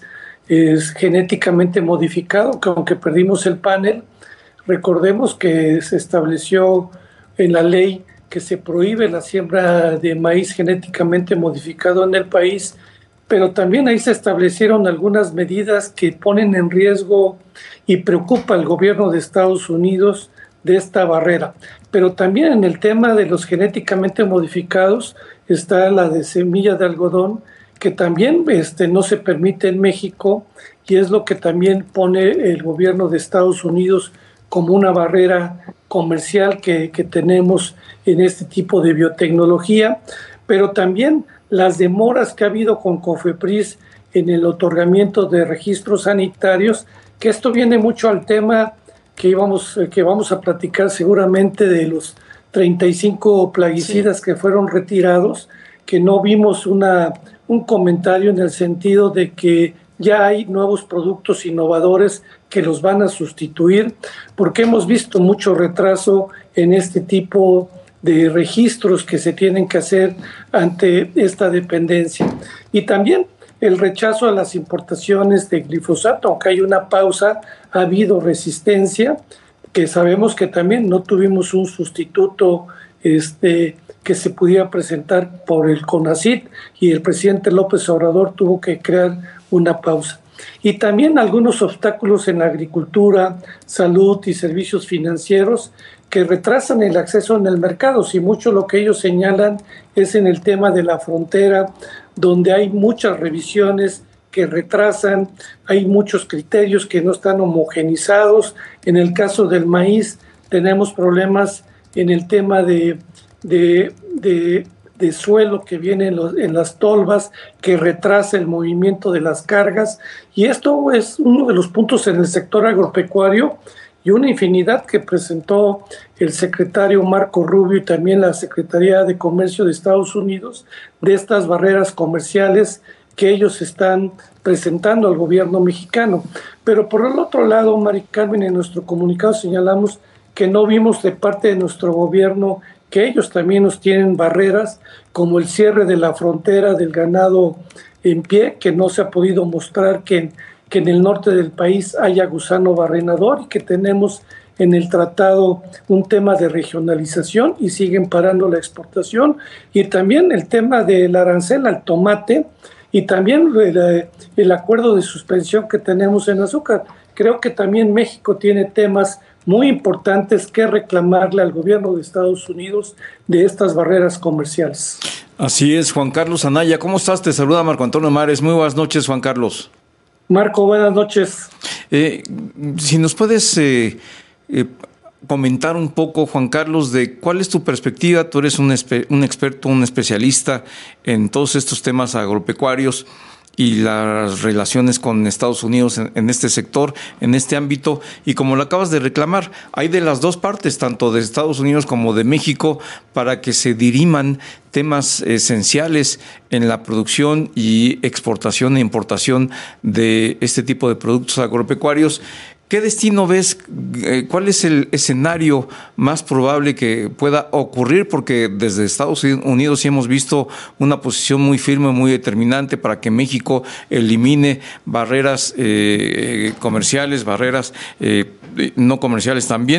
[SPEAKER 11] es genéticamente modificado, que aunque perdimos el panel, recordemos que se estableció en la ley que se prohíbe la siembra de maíz genéticamente modificado en el país, pero también ahí se establecieron algunas medidas que ponen en riesgo y preocupa al gobierno de Estados Unidos de esta barrera. Pero también en el tema de los genéticamente modificados está la de semilla de algodón, que también este, no se permite en México, y es lo que también pone el gobierno de Estados Unidos como una barrera comercial que, que tenemos en este tipo de biotecnología, pero también las demoras que ha habido con COFEPRIS en el otorgamiento de registros sanitarios, que esto viene mucho al tema que, íbamos, que vamos a platicar seguramente de los treinta y cinco plaguicidas sí. que fueron retirados, que no vimos una, un comentario en el sentido de que ya hay nuevos productos innovadores que los van a sustituir, porque hemos visto mucho retraso en este tipo de registros que se tienen que hacer ante esta dependencia. Y también el rechazo a las importaciones de glifosato, aunque hay una pausa, ha habido resistencia, que sabemos que también no tuvimos un sustituto este, que se pudiera presentar por el CONACYT, y el presidente López Obrador tuvo que crear una pausa. Y también algunos obstáculos en la agricultura, salud y servicios financieros que retrasan el acceso en el mercado. Si mucho lo que ellos señalan es en el tema de la frontera, donde hay muchas revisiones que retrasan, hay muchos criterios que no están homogenizados. En el caso del maíz tenemos problemas en el tema de, de, de de suelo que viene en, los, en las tolvas, que retrasa el movimiento de las cargas, y esto es uno de los puntos en el sector agropecuario y una infinidad que presentó el secretario Marco Rubio y también la Secretaría de Comercio de Estados Unidos, de estas barreras comerciales que ellos están presentando al gobierno mexicano. Pero por el otro lado, Mari Carmen, en nuestro comunicado señalamos que no vimos de parte de nuestro gobierno que ellos también nos tienen barreras, como el cierre de la frontera del ganado en pie, que no se ha podido mostrar que, que en el norte del país haya gusano barrenador, y que tenemos en el tratado un tema de regionalización y siguen parando la exportación, y también el tema del arancel al tomate, y también el, el acuerdo de suspensión que tenemos en azúcar. Creo que también México tiene temas muy importantes que reclamarle al gobierno de Estados Unidos de estas barreras comerciales.
[SPEAKER 4] Así es, Juan Carlos Anaya. ¿Cómo estás? Te saluda Marco Antonio Mares. Muy buenas noches, Juan Carlos.
[SPEAKER 11] Marco, buenas noches.
[SPEAKER 4] Eh, si nos puedes eh, eh, comentar un poco, Juan Carlos, de cuál es tu perspectiva. Tú eres un, espe- un experto, un especialista en todos estos temas agropecuarios y las relaciones con Estados Unidos en, en este sector, en este ámbito, y como lo acabas de reclamar, hay de las dos partes, tanto de Estados Unidos como de México, para que se diriman temas esenciales en la producción y exportación e importación de este tipo de productos agropecuarios. ¿Qué destino ves? ¿Cuál es el escenario más probable que pueda ocurrir? Porque desde Estados Unidos sí hemos visto una posición muy firme, muy determinante para que México elimine barreras eh, comerciales, barreras eh, no comerciales también,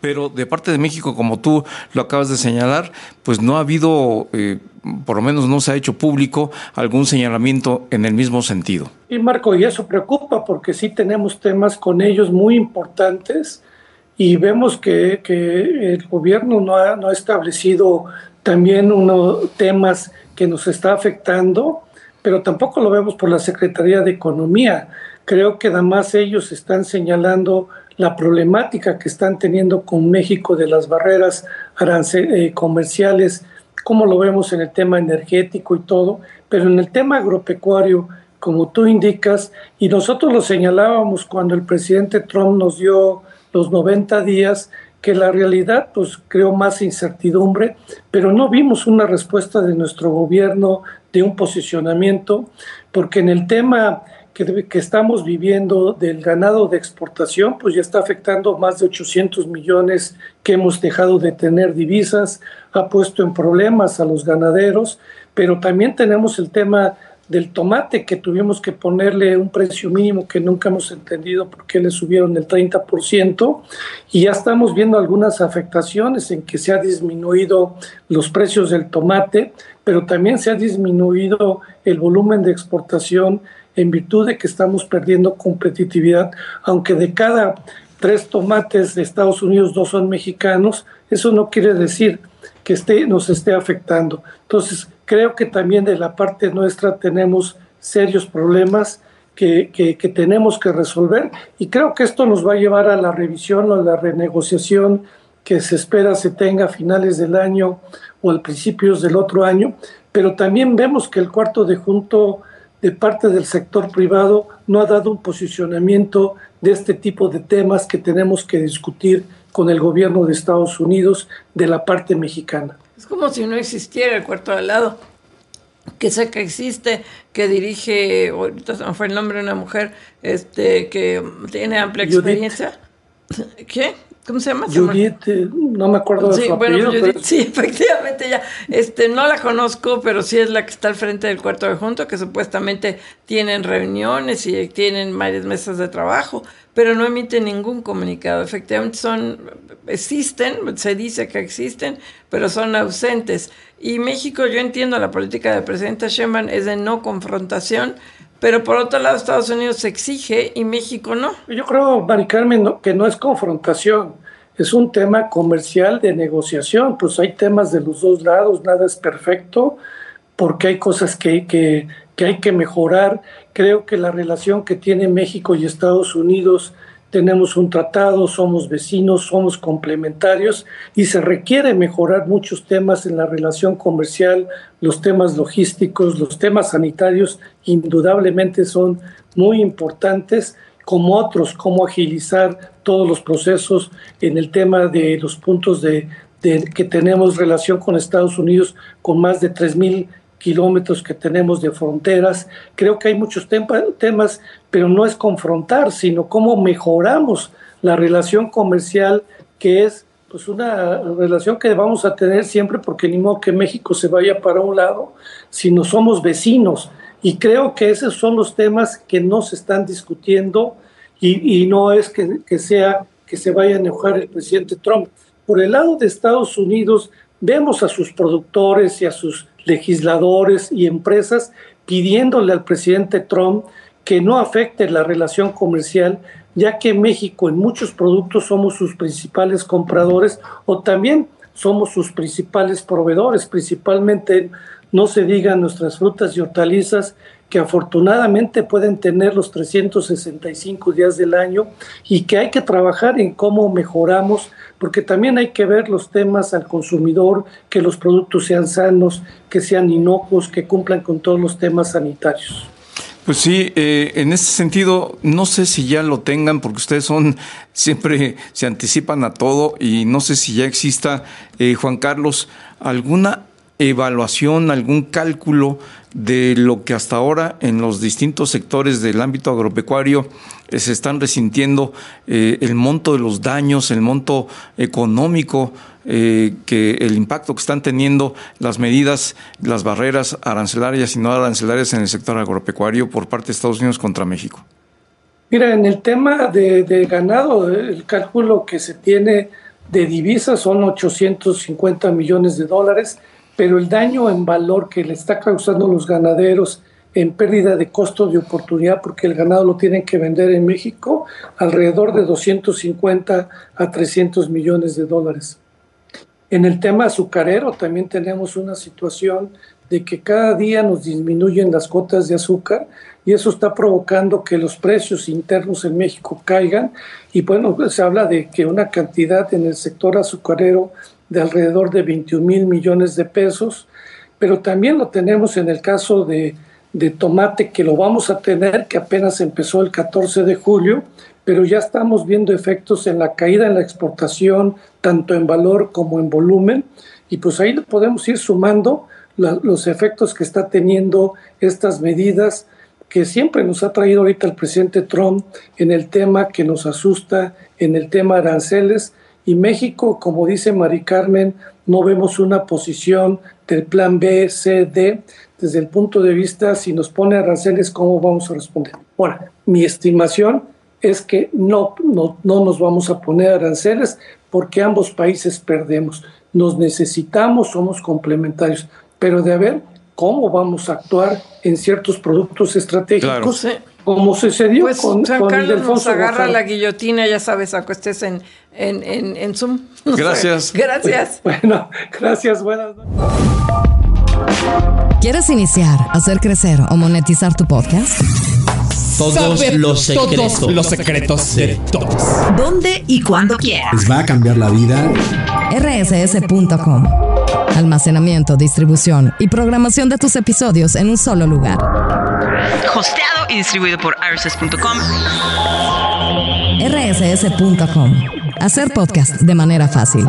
[SPEAKER 4] Pero de parte de México, como tú lo acabas de señalar, pues no ha habido, eh, por lo menos no se ha hecho público algún señalamiento en el mismo sentido.
[SPEAKER 11] Y Marco, y eso preocupa porque sí tenemos temas con ellos muy importantes y vemos que, que el gobierno no ha, no ha establecido también unos temas que nos está afectando, pero tampoco lo vemos por la Secretaría de Economía. Creo que además ellos están señalando la problemática que están teniendo con México de las barreras arance- eh, comerciales, como lo vemos en el tema energético y todo, pero en el tema agropecuario, como tú indicas, y nosotros lo señalábamos cuando el presidente Trump nos dio los noventa días, que la realidad pues creó más incertidumbre, pero no vimos una respuesta de nuestro gobierno, de un posicionamiento, porque en el tema que, que estamos viviendo del ganado de exportación, pues ya está afectando más de ochocientos millones que hemos dejado de tener divisas, ha puesto en problemas a los ganaderos, pero también tenemos el tema del tomate, que tuvimos que ponerle un precio mínimo que nunca hemos entendido por qué le subieron el treinta por ciento, y ya estamos viendo algunas afectaciones en que se ha disminuido los precios del tomate, pero también se ha disminuido el volumen de exportación en virtud de que estamos perdiendo competitividad, aunque de cada tres tomates de Estados Unidos, dos son mexicanos, eso no quiere decir que esté, nos esté afectando. Entonces, creo que también de la parte nuestra tenemos serios problemas que, que, que tenemos que resolver, y creo que esto nos va a llevar a la revisión o a la renegociación que se espera se tenga a finales del año o al principios del otro año, pero también vemos que el cuarto de junto de parte del sector privado no ha dado un posicionamiento de este tipo de temas que tenemos que discutir con el gobierno de Estados Unidos de la parte mexicana.
[SPEAKER 3] Es como si no existiera el cuarto de al lado, que sé que existe, que dirige, ahorita se me fue el nombre de una mujer, este, que tiene amplia experiencia. Judith. ¿Qué? ¿Cómo se llama?
[SPEAKER 11] Judith, no me acuerdo de
[SPEAKER 3] sí,
[SPEAKER 11] su
[SPEAKER 3] bueno,
[SPEAKER 11] apellido.
[SPEAKER 3] Judith,
[SPEAKER 11] pero...
[SPEAKER 3] sí, efectivamente ya, este, no la conozco, pero sí es la que está al frente del cuarto de junto, que supuestamente tienen reuniones y tienen varias mesas de trabajo, pero no emiten ningún comunicado. Efectivamente son, existen, se dice que existen, pero son ausentes. Y México, yo entiendo la política del presidente Sheinbaum es de no confrontación, pero por otro lado Estados Unidos exige y México no.
[SPEAKER 11] Yo creo, Mari Carmen, no, que no es confrontación, es un tema comercial de negociación, pues hay temas de los dos lados, nada es perfecto, porque hay cosas que, que, que hay que mejorar. Creo que la relación que tiene México y Estados Unidos, tenemos un tratado, somos vecinos, somos complementarios y se requiere mejorar muchos temas en la relación comercial, los temas logísticos, los temas sanitarios, indudablemente son muy importantes, como otros, cómo agilizar todos los procesos en el tema de los puntos de, de que tenemos relación con Estados Unidos, con más de tres mil kilómetros que tenemos de fronteras. Creo que hay muchos tema, temas, pero no es confrontar, sino cómo mejoramos la relación comercial, que es pues una relación que vamos a tener siempre, porque ni modo que México se vaya para un lado, sino somos vecinos. Y creo que esos son los temas que no se están discutiendo y, y no es que, que sea que se vaya a enojar el presidente Trump. Por el lado de Estados Unidos, vemos a sus productores y a sus legisladores y empresas pidiéndole al presidente Trump que no afecte la relación comercial, ya que México en muchos productos somos sus principales compradores o también somos sus principales proveedores, principalmente, no se digan, nuestras frutas y hortalizas, que afortunadamente pueden tener los trescientos sesenta y cinco días del año y que hay que trabajar en cómo mejoramos, porque también hay que ver los temas al consumidor, que los productos sean sanos, que sean inocuos, que cumplan con todos los temas sanitarios.
[SPEAKER 4] Pues sí, eh, en ese sentido, no sé si ya lo tengan, porque ustedes son, siempre se anticipan a todo, y no sé si ya exista, eh, Juan Carlos, alguna evaluación, algún cálculo de lo que hasta ahora en los distintos sectores del ámbito agropecuario eh, se están resintiendo, eh, el monto de los daños, el monto económico, eh, que el impacto que están teniendo las medidas, las barreras arancelarias y no arancelarias en el sector agropecuario por parte de Estados Unidos contra México.
[SPEAKER 11] Mira, en el tema de, de ganado, el cálculo que se tiene de divisas son ochocientos cincuenta millones de dólares, pero el daño en valor que le está causando a los ganaderos en pérdida de costo de oportunidad, porque el ganado lo tienen que vender en México, alrededor de doscientos cincuenta a trescientos millones de dólares. En el tema azucarero también tenemos una situación de que cada día nos disminuyen las cuotas de azúcar y eso está provocando que los precios internos en México caigan y bueno, se habla de que una cantidad en el sector azucarero de alrededor de veintiún mil millones de pesos, pero también lo tenemos en el caso de, de tomate, que lo vamos a tener, que apenas empezó el catorce de julio, pero ya estamos viendo efectos en la caída en la exportación, tanto en valor como en volumen, y pues ahí podemos ir sumando la, los efectos que está teniendo estas medidas que siempre nos ha traído ahorita el presidente Trump en el tema que nos asusta, en el tema aranceles, y México, como dice Mari Carmen, no vemos una posición del plan B, C, D, desde el punto de vista, si nos pone aranceles, ¿cómo vamos a responder? Bueno, mi estimación es que no, no, no nos vamos a poner aranceles porque ambos países perdemos. Nos necesitamos, somos complementarios, pero de ver cómo vamos a actuar en ciertos productos estratégicos, claro, como sucedió
[SPEAKER 3] pues,
[SPEAKER 11] con,
[SPEAKER 3] San
[SPEAKER 11] con
[SPEAKER 3] Carlos
[SPEAKER 11] Ildefonso
[SPEAKER 3] nos agarra
[SPEAKER 11] Guajardo.
[SPEAKER 3] la guillotina, ya sabes, aunque estés en, en, en, en Zoom.
[SPEAKER 4] Gracias.
[SPEAKER 3] Gracias.
[SPEAKER 11] Bueno, gracias, buenas noches.
[SPEAKER 1] ¿Quieres iniciar, hacer crecer o monetizar tu podcast?
[SPEAKER 12] Todos
[SPEAKER 13] Saber
[SPEAKER 12] los secretos.
[SPEAKER 13] Todos los secretos de todos.
[SPEAKER 9] ¿Dónde y cuándo quieras?
[SPEAKER 12] Les va a cambiar la vida.
[SPEAKER 1] R S S punto com. Almacenamiento, distribución y programación de tus episodios en un solo lugar.
[SPEAKER 5] Hosteado y distribuido por R S S punto com.
[SPEAKER 1] R S S punto com. Hacer podcast de manera fácil.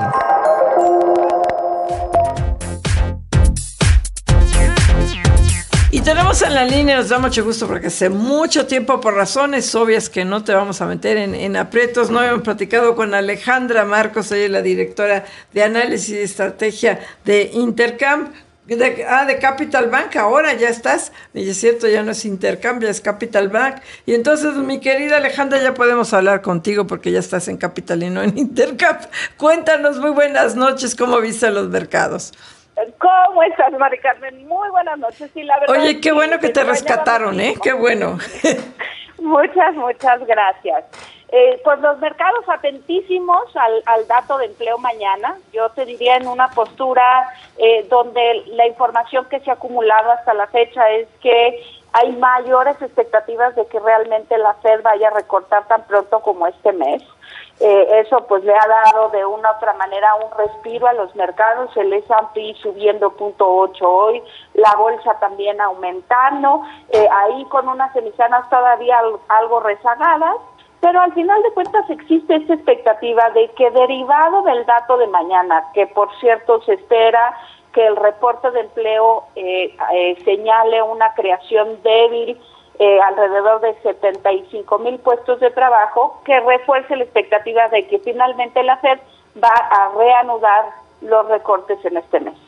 [SPEAKER 3] Y tenemos en la línea, nos da mucho gusto porque hace mucho tiempo, por razones obvias que no te vamos a meter en, en aprietos, no habíamos platicado con Alejandra Marcos, ella es la directora de análisis y estrategia de Intercam, de, ah, de Capital Bank, ahora ya estás, y es cierto, ya no es Intercam, ya es Capital Bank, y entonces, mi querida Alejandra, ya podemos hablar contigo porque ya estás en Capital y no en Intercam. Cuéntanos, muy buenas noches, ¿cómo viste los mercados?
[SPEAKER 14] ¿Cómo estás, Mari Carmen? Muy buenas noches. Sí, la verdad.
[SPEAKER 3] Oye, qué bueno que te rescataron, ¿eh? Qué bueno.
[SPEAKER 14] Muchas, muchas gracias. Eh, pues los mercados atentísimos al, al dato de empleo mañana. Yo te diría en una postura eh, donde la información que se ha acumulado hasta la fecha es que hay mayores expectativas de que realmente la Fed vaya a recortar tan pronto como este mes. Eh, eso pues le ha dado de una u otra manera un respiro a los mercados, el S and P subiendo punto ocho hoy, la bolsa también aumentando, eh, ahí con unas semisanas todavía algo rezagadas, pero al final de cuentas existe esta expectativa de que derivado del dato de mañana, que por cierto se espera que el reporte de empleo eh, eh, señale una creación débil, Eh, alrededor de setenta y cinco mil puestos de trabajo, que refuerce la expectativa de que finalmente la Fed va a reanudar los recortes en este mes.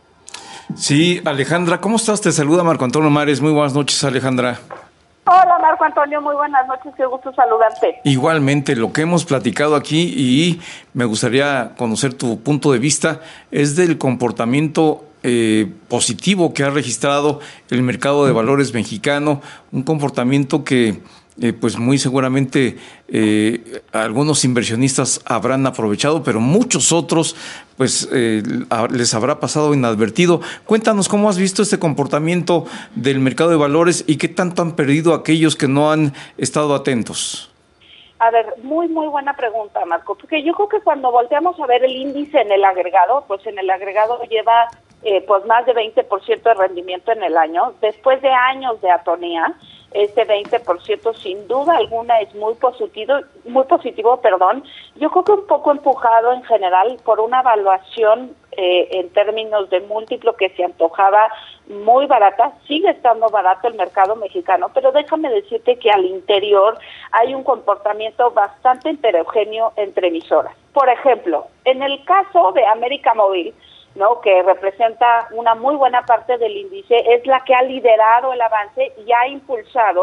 [SPEAKER 4] Sí, Alejandra, ¿cómo estás? Te saluda Marco Antonio Mares. Muy buenas noches, Alejandra.
[SPEAKER 14] Hola, Marco Antonio, muy buenas noches, qué gusto saludarte.
[SPEAKER 4] Igualmente, lo que hemos platicado aquí y me gustaría conocer tu punto de vista es del comportamiento Eh, positivo que ha registrado el mercado de valores mexicano, un comportamiento que eh, pues muy seguramente eh, algunos inversionistas habrán aprovechado, pero muchos otros pues eh, les habrá pasado inadvertido. Cuéntanos cómo has visto este comportamiento del mercado de valores y qué tanto han perdido aquellos que no han estado atentos.
[SPEAKER 14] A ver, muy, muy buena pregunta, Marco, porque yo creo que cuando volteamos a ver el índice en el agregado, pues en el agregado lleva eh, pues más de veinte por ciento de rendimiento en el año. Después de años de atonía, este veinte por ciento sin duda alguna es muy positivo, muy positivo, perdón. Yo creo que un poco empujado en general por una evaluación eh, en términos de múltiplo que se antojaba muy barata. Sigue estando barato el mercado mexicano, pero déjame decirte que al interior hay un comportamiento bastante heterogéneo entre emisoras. Por ejemplo, en el caso de América Móvil, ¿no?, que representa una muy buena parte del índice, es la que ha liderado el avance y ha impulsado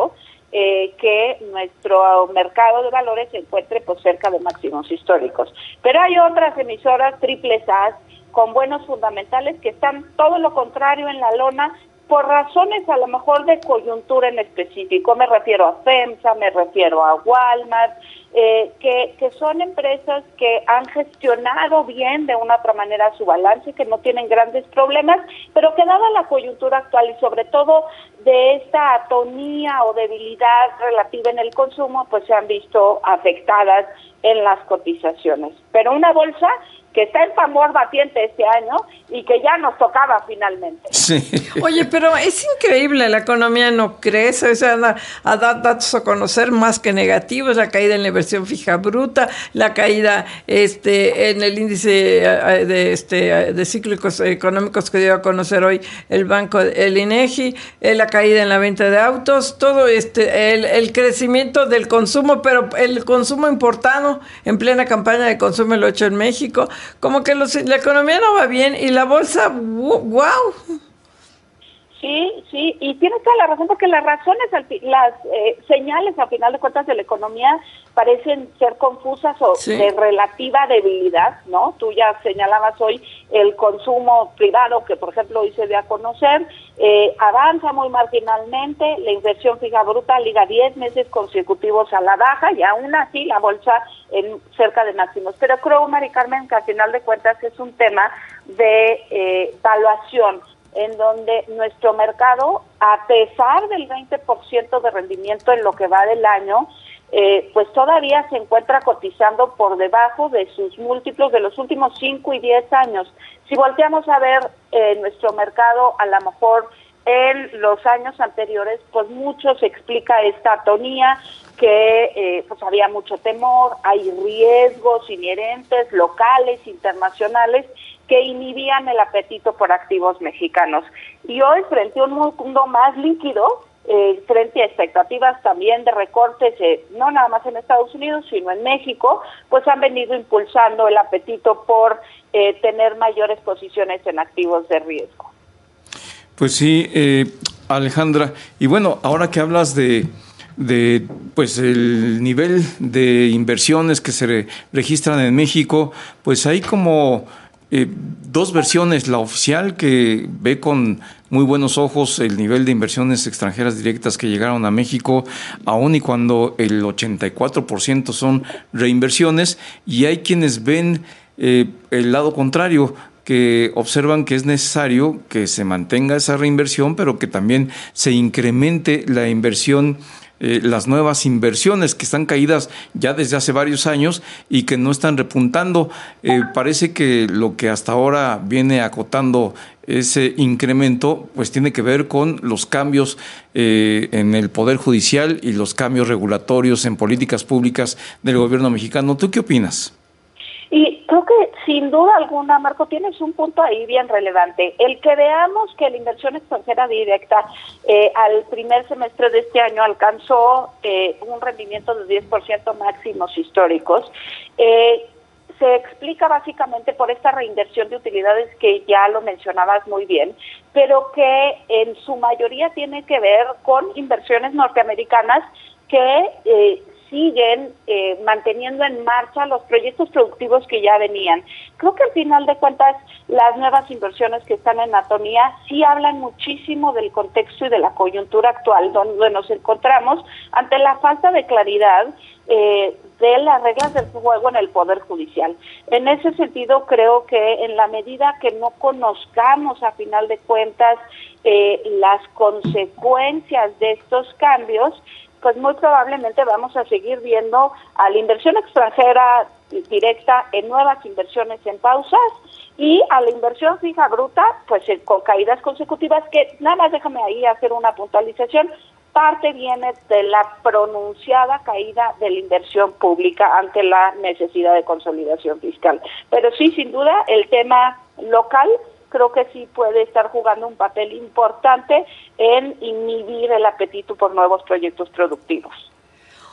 [SPEAKER 14] eh, que nuestro mercado de valores se encuentre pues cerca de máximos históricos. Pero hay otras emisoras triples A con buenos fundamentales que están todo lo contrario en la lona, por razones a lo mejor de coyuntura en específico. Me refiero a FEMSA, me refiero a Walmart, eh, que, que son empresas que han gestionado bien de una otra manera su balance, que no tienen grandes problemas, pero que dada la coyuntura actual y sobre todo de esta atonía o debilidad relativa en el consumo, pues se han visto afectadas en las cotizaciones. Pero una bolsa que está en tambor batiente este año y que ya nos tocaba finalmente.
[SPEAKER 4] Sí.
[SPEAKER 3] Oye, pero es increíble, la economía no crece, o sea, da, a dar datos a conocer más que negativos, la caída en la inversión fija bruta, la caída este en el índice de este de cíclicos económicos que dio a conocer hoy el banco, el INEGI, la caída en la venta de autos, todo este el, el crecimiento del consumo, pero el consumo importado en plena campaña de consumo lo hecho en México. Como que los, la economía no va bien y la bolsa, wow.
[SPEAKER 14] Sí, sí, y tienes toda la razón, porque las razones, las eh, señales al final de cuentas de la economía parecen ser confusas o sí. de relativa debilidad, ¿no? Tú ya señalabas hoy el consumo privado, que por ejemplo hoy se dio a conocer, eh, avanza muy marginalmente, la inversión fija bruta liga diez meses consecutivos a la baja y aún así la bolsa en cerca de máximos. Pero creo, Mari Carmen, que al final de cuentas es un tema de eh, valuación, en donde nuestro mercado, a pesar del veinte por ciento de rendimiento en lo que va del año, eh, pues todavía se encuentra cotizando por debajo de sus múltiplos de los últimos cinco y diez años. Si volteamos a ver eh, nuestro mercado, a lo mejor en los años anteriores, pues mucho se explica esta atonía, que eh, pues había mucho temor, hay riesgos inherentes, locales, internacionales, que inhibían el apetito por activos mexicanos. Y hoy, frente a un mundo más líquido, eh, frente a expectativas también de recortes, eh, no nada más en Estados Unidos, sino en México, pues han venido impulsando el apetito por eh, tener mayores posiciones en activos de riesgo.
[SPEAKER 4] Pues sí, eh, Alejandra, y bueno, ahora que hablas de de pues el nivel de inversiones que se re, registran en México, pues hay como eh, dos versiones, la oficial, que ve con muy buenos ojos el nivel de inversiones extranjeras directas que llegaron a México, aun y cuando el ochenta y cuatro por ciento son reinversiones, y hay quienes ven eh, el lado contrario, que observan que es necesario que se mantenga esa reinversión, pero que también se incremente la inversión, Eh, las nuevas inversiones que están caídas ya desde hace varios años y que no están repuntando. Eh, parece que lo que hasta ahora viene acotando ese incremento pues tiene que ver con los cambios eh, en el Poder Judicial y los cambios regulatorios en políticas públicas del gobierno mexicano. ¿Tú qué opinas?
[SPEAKER 14] Y creo que sin duda alguna, Marco, tienes un punto ahí bien relevante. El que veamos que la inversión extranjera directa eh, al primer semestre de este año alcanzó eh, un rendimiento de diez por ciento máximos históricos, eh, se explica básicamente por esta reinversión de utilidades que ya lo mencionabas muy bien, pero que en su mayoría tiene que ver con inversiones norteamericanas que eh, siguen eh, manteniendo en marcha los proyectos productivos que ya venían. Creo que al final de cuentas las nuevas inversiones que están en atonía sí hablan muchísimo del contexto y de la coyuntura actual, donde nos encontramos ante la falta de claridad eh, de las reglas del juego en el Poder Judicial. En ese sentido, creo que en la medida que no conozcamos a final de cuentas eh, las consecuencias de estos cambios, pues muy probablemente vamos a seguir viendo a la inversión extranjera directa en nuevas inversiones en pausas y a la inversión fija bruta pues con caídas consecutivas, que nada más déjame ahí hacer una puntualización. Parte viene de la pronunciada caída de la inversión pública ante la necesidad de consolidación fiscal. Pero sí, sin duda, el tema local creo que sí puede estar jugando un papel importante en inhibir el apetito por nuevos proyectos productivos.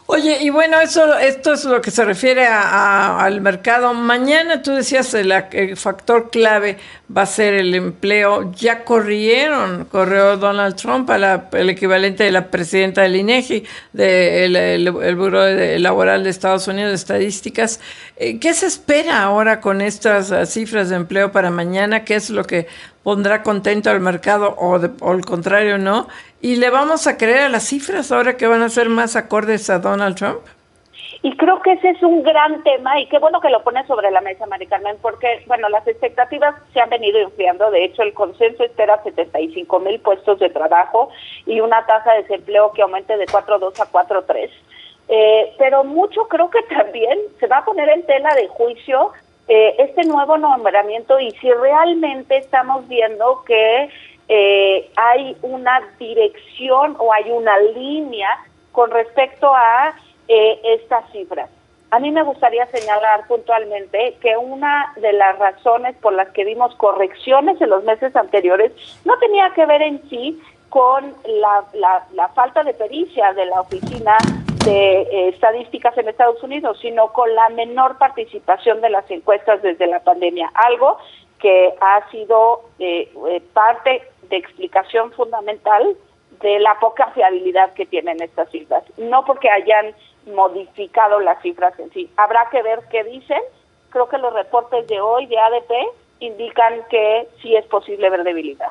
[SPEAKER 3] Oye, y bueno, eso, esto es lo que se refiere a, a, al mercado. Mañana tú decías el, el factor clave va a ser el empleo. Ya corrieron, corrió Donald Trump a la, el equivalente de la presidenta del INEGI, del de el, el Buró de, Laboral de Estados Unidos de Estadísticas. ¿Qué se espera ahora con estas cifras de empleo para mañana? ¿Qué es lo que pondrá contento al mercado o, de, o al contrario no? ¿Y le vamos a creer a las cifras ahora que van a ser más acordes a Donald Trump?
[SPEAKER 14] Y creo que ese es un gran tema y qué bueno que lo pones sobre la mesa, Mari Carmen, porque, bueno, las expectativas se han venido enfriando. De hecho, el consenso espera setenta y cinco mil puestos de trabajo y una tasa de desempleo que aumente de cuatro punto dos a cuatro punto tres. Eh, pero mucho creo que también se va a poner en tela de juicio eh, este nuevo nombramiento y si realmente estamos viendo que eh, hay una dirección o hay una línea con respecto a eh, estas cifras. A mí me gustaría señalar puntualmente que una de las razones por las que vimos correcciones en los meses anteriores no tenía que ver en sí con la, la, la falta de pericia de la Oficina de eh, Estadísticas en Estados Unidos, sino con la menor participación de las encuestas desde la pandemia, algo que ha sido eh, eh, parte de explicación fundamental de la poca fiabilidad que tienen estas cifras, no porque hayan modificado las cifras en sí. Habrá que ver qué dicen. Creo que los reportes de hoy de A D P indican que sí es posible ver debilidad.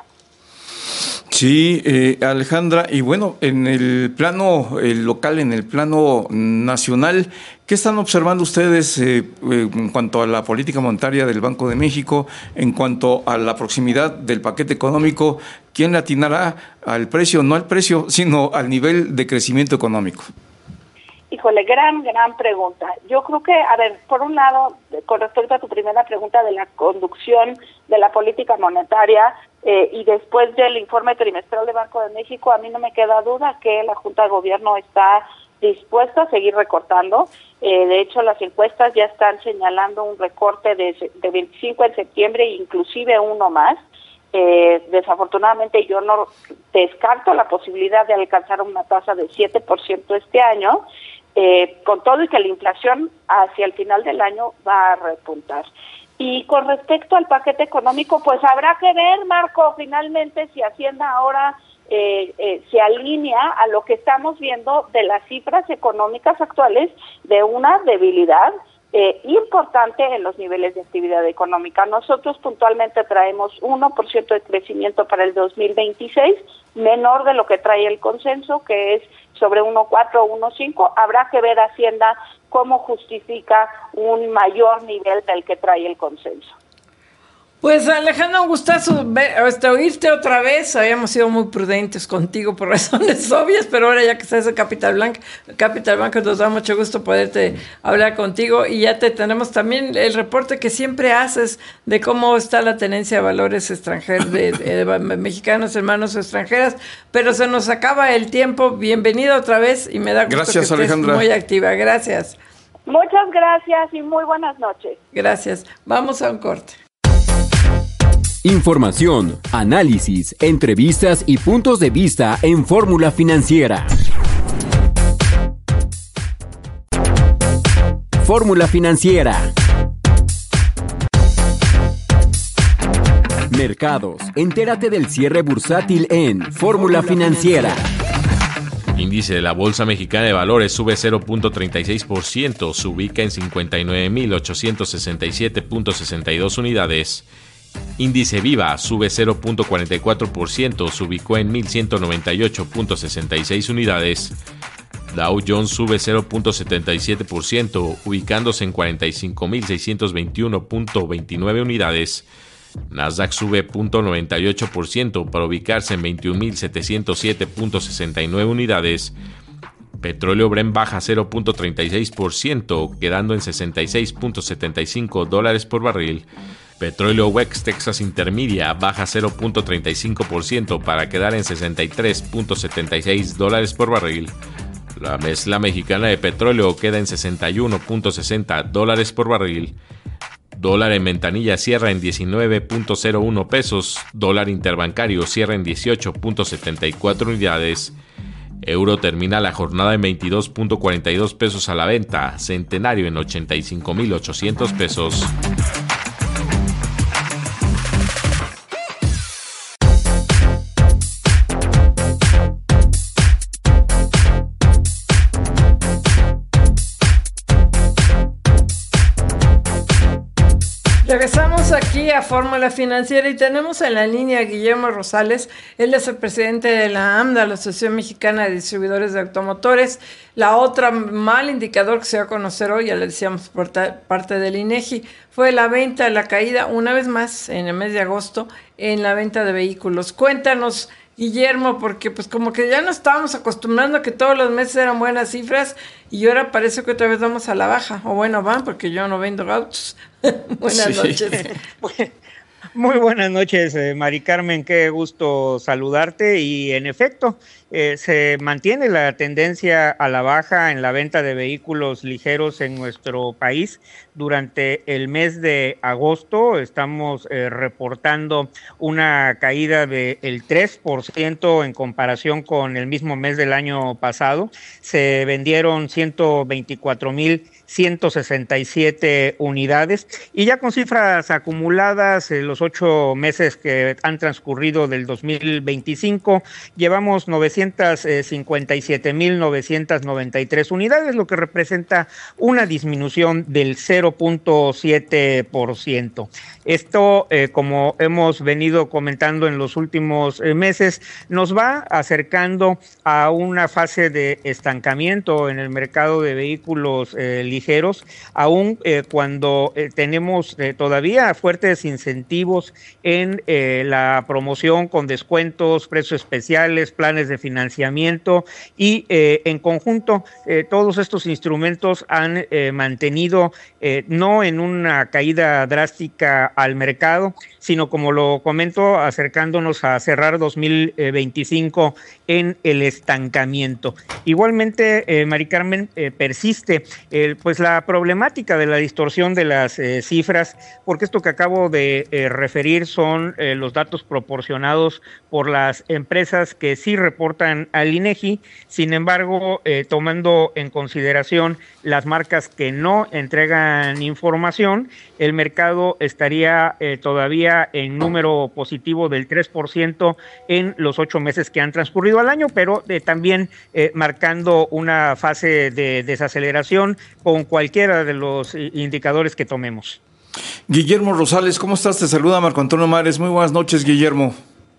[SPEAKER 4] Sí, eh, Alejandra, y bueno, en el plano eh, local, en el plano nacional, ¿qué están observando ustedes eh, eh, en cuanto a la política monetaria del Banco de México, en cuanto a la proximidad del paquete económico? ¿Quién le atinará al precio, no al precio, sino al nivel de crecimiento económico?
[SPEAKER 14] Híjole, gran, gran pregunta. Yo creo que, a ver, por un lado, con respecto a tu primera pregunta de la conducción de la política monetaria eh, y después del informe trimestral del Banco de México, a mí no me queda duda que la Junta de Gobierno está dispuesta a seguir recortando. Eh, de hecho, las encuestas ya están señalando un recorte de, de veinticinco en septiembre, inclusive uno más. Eh, desafortunadamente yo no descarto la posibilidad de alcanzar una tasa de siete por ciento este año, eh, con todo y que la inflación hacia el final del año va a repuntar. Y con respecto al paquete económico, pues habrá que ver, Marco, finalmente si Hacienda ahora eh, eh, se alinea a lo que estamos viendo de las cifras económicas actuales de una debilidad Eh, importante en los niveles de actividad económica. Nosotros puntualmente traemos uno por ciento de crecimiento para el dos mil veintiséis, menor de lo que trae el consenso, que es sobre uno punto cuatro o uno punto cinco. Habrá que ver Hacienda cómo justifica un mayor nivel del que trae el consenso.
[SPEAKER 3] Pues Alejandra, un gustazo ver, este, oírte otra vez. Habíamos sido muy prudentes contigo por razones obvias, pero ahora ya que estás en Capital Blanca, Capital Blanca nos da mucho gusto poderte hablar contigo y ya te tenemos también el reporte que siempre haces de cómo está la tenencia de valores extranjeros, de, de, de mexicanos en manos extranjeras, pero se nos acaba el tiempo. Bienvenida otra vez y me da gusto
[SPEAKER 4] Gracias,
[SPEAKER 3] que estés
[SPEAKER 4] Alejandra.
[SPEAKER 3] muy activa. Gracias.
[SPEAKER 14] Muchas gracias y muy buenas noches.
[SPEAKER 3] Gracias. Vamos a un corte.
[SPEAKER 2] Información, análisis, entrevistas y puntos de vista en Fórmula Financiera. Fórmula Financiera. Mercados. Entérate del cierre bursátil en Fórmula Financiera.
[SPEAKER 10] Índice de la Bolsa Mexicana de Valores sube cero punto treinta y seis por ciento, se ubica en cincuenta y nueve mil ochocientos sesenta y siete punto sesenta y dos unidades. Índice Viva sube cero punto cuarenta y cuatro por ciento, se ubicó en mil ciento noventa y ocho punto sesenta y seis unidades. Dow Jones sube cero punto setenta y siete por ciento, ubicándose en cuarenta y cinco mil seiscientos veintiuno punto veintinueve unidades. Nasdaq sube cero punto noventa y ocho por ciento para ubicarse en veintiún mil setecientos siete punto sesenta y nueve unidades. Petróleo Brent baja cero punto treinta y seis por ciento, quedando en sesenta y seis punto setenta y cinco dólares por barril. Petróleo West Texas Intermedia baja cero punto treinta y cinco por ciento para quedar en sesenta y tres punto setenta y seis dólares por barril. La mezcla mexicana de petróleo queda en sesenta y uno punto sesenta dólares por barril. Dólar en ventanilla cierra en diecinueve punto cero uno pesos. Dólar interbancario cierra en dieciocho punto setenta y cuatro unidades. Euro termina la jornada en veintidós punto cuarenta y dos pesos a la venta, Centenario en ochenta y cinco mil ochocientos pesos.
[SPEAKER 3] Regresamos aquí a Fórmula Financiera y tenemos en la línea a Guillermo Rosales. Él es el presidente de la AMDA, la Asociación Mexicana de Distribuidores de Automotores. La otra mal indicador que se va a conocer hoy, ya le decíamos por parte del INEGI, fue la venta, la caída una vez más en el mes de agosto en la venta de vehículos. Cuéntanos, Guillermo, porque pues como que ya nos estábamos acostumbrando a que todos los meses eran buenas cifras y ahora parece que otra vez vamos a la baja, o bueno, van, porque yo no vendo autos. Buenas sí. noches.
[SPEAKER 15] Muy buenas noches, eh, Mari Carmen, qué gusto saludarte y en efecto, eh, se mantiene la tendencia a la baja en la venta de vehículos ligeros en nuestro país. Durante el mes de agosto estamos eh, reportando una caída del tres por ciento en comparación con el mismo mes del año pasado. Se vendieron ciento veinticuatro mil ciento sesenta y siete unidades y ya con cifras acumuladas en los ocho meses que han transcurrido del dos mil veinticinco, llevamos novecientas cincuenta y siete mil novecientas noventa y tres unidades, lo que representa una disminución del cero punto siete por ciento. Esto, eh, como hemos venido comentando en los últimos eh, meses, nos va acercando a una fase de estancamiento en el mercado de vehículos eh, ligeros, aún eh, cuando eh, tenemos eh, todavía fuertes incentivos en eh, la promoción con descuentos, precios especiales, planes de financiamiento y eh, en conjunto eh, todos estos instrumentos han eh, mantenido eh, no en una caída drástica al mercado, sino como lo comento, acercándonos a cerrar dos mil veinticinco en el estancamiento. Igualmente, eh, Mari Carmen, eh, persiste eh, pues la problemática de la distorsión de las eh, cifras, porque esto que acabo de eh, referir son eh, los datos proporcionados por las empresas que sí reportan al INEGI. Sin embargo, eh, tomando en consideración las marcas que no entregan información, el mercado estaría eh, todavía en número positivo del tres por ciento en los ocho meses que han transcurrido al año, pero eh, también eh, marcando una fase de desaceleración con cualquiera de los indicadores que tomemos.
[SPEAKER 4] Guillermo Rosales, ¿cómo estás? Te saluda Marco Antonio Mares. Muy buenas noches, Guillermo.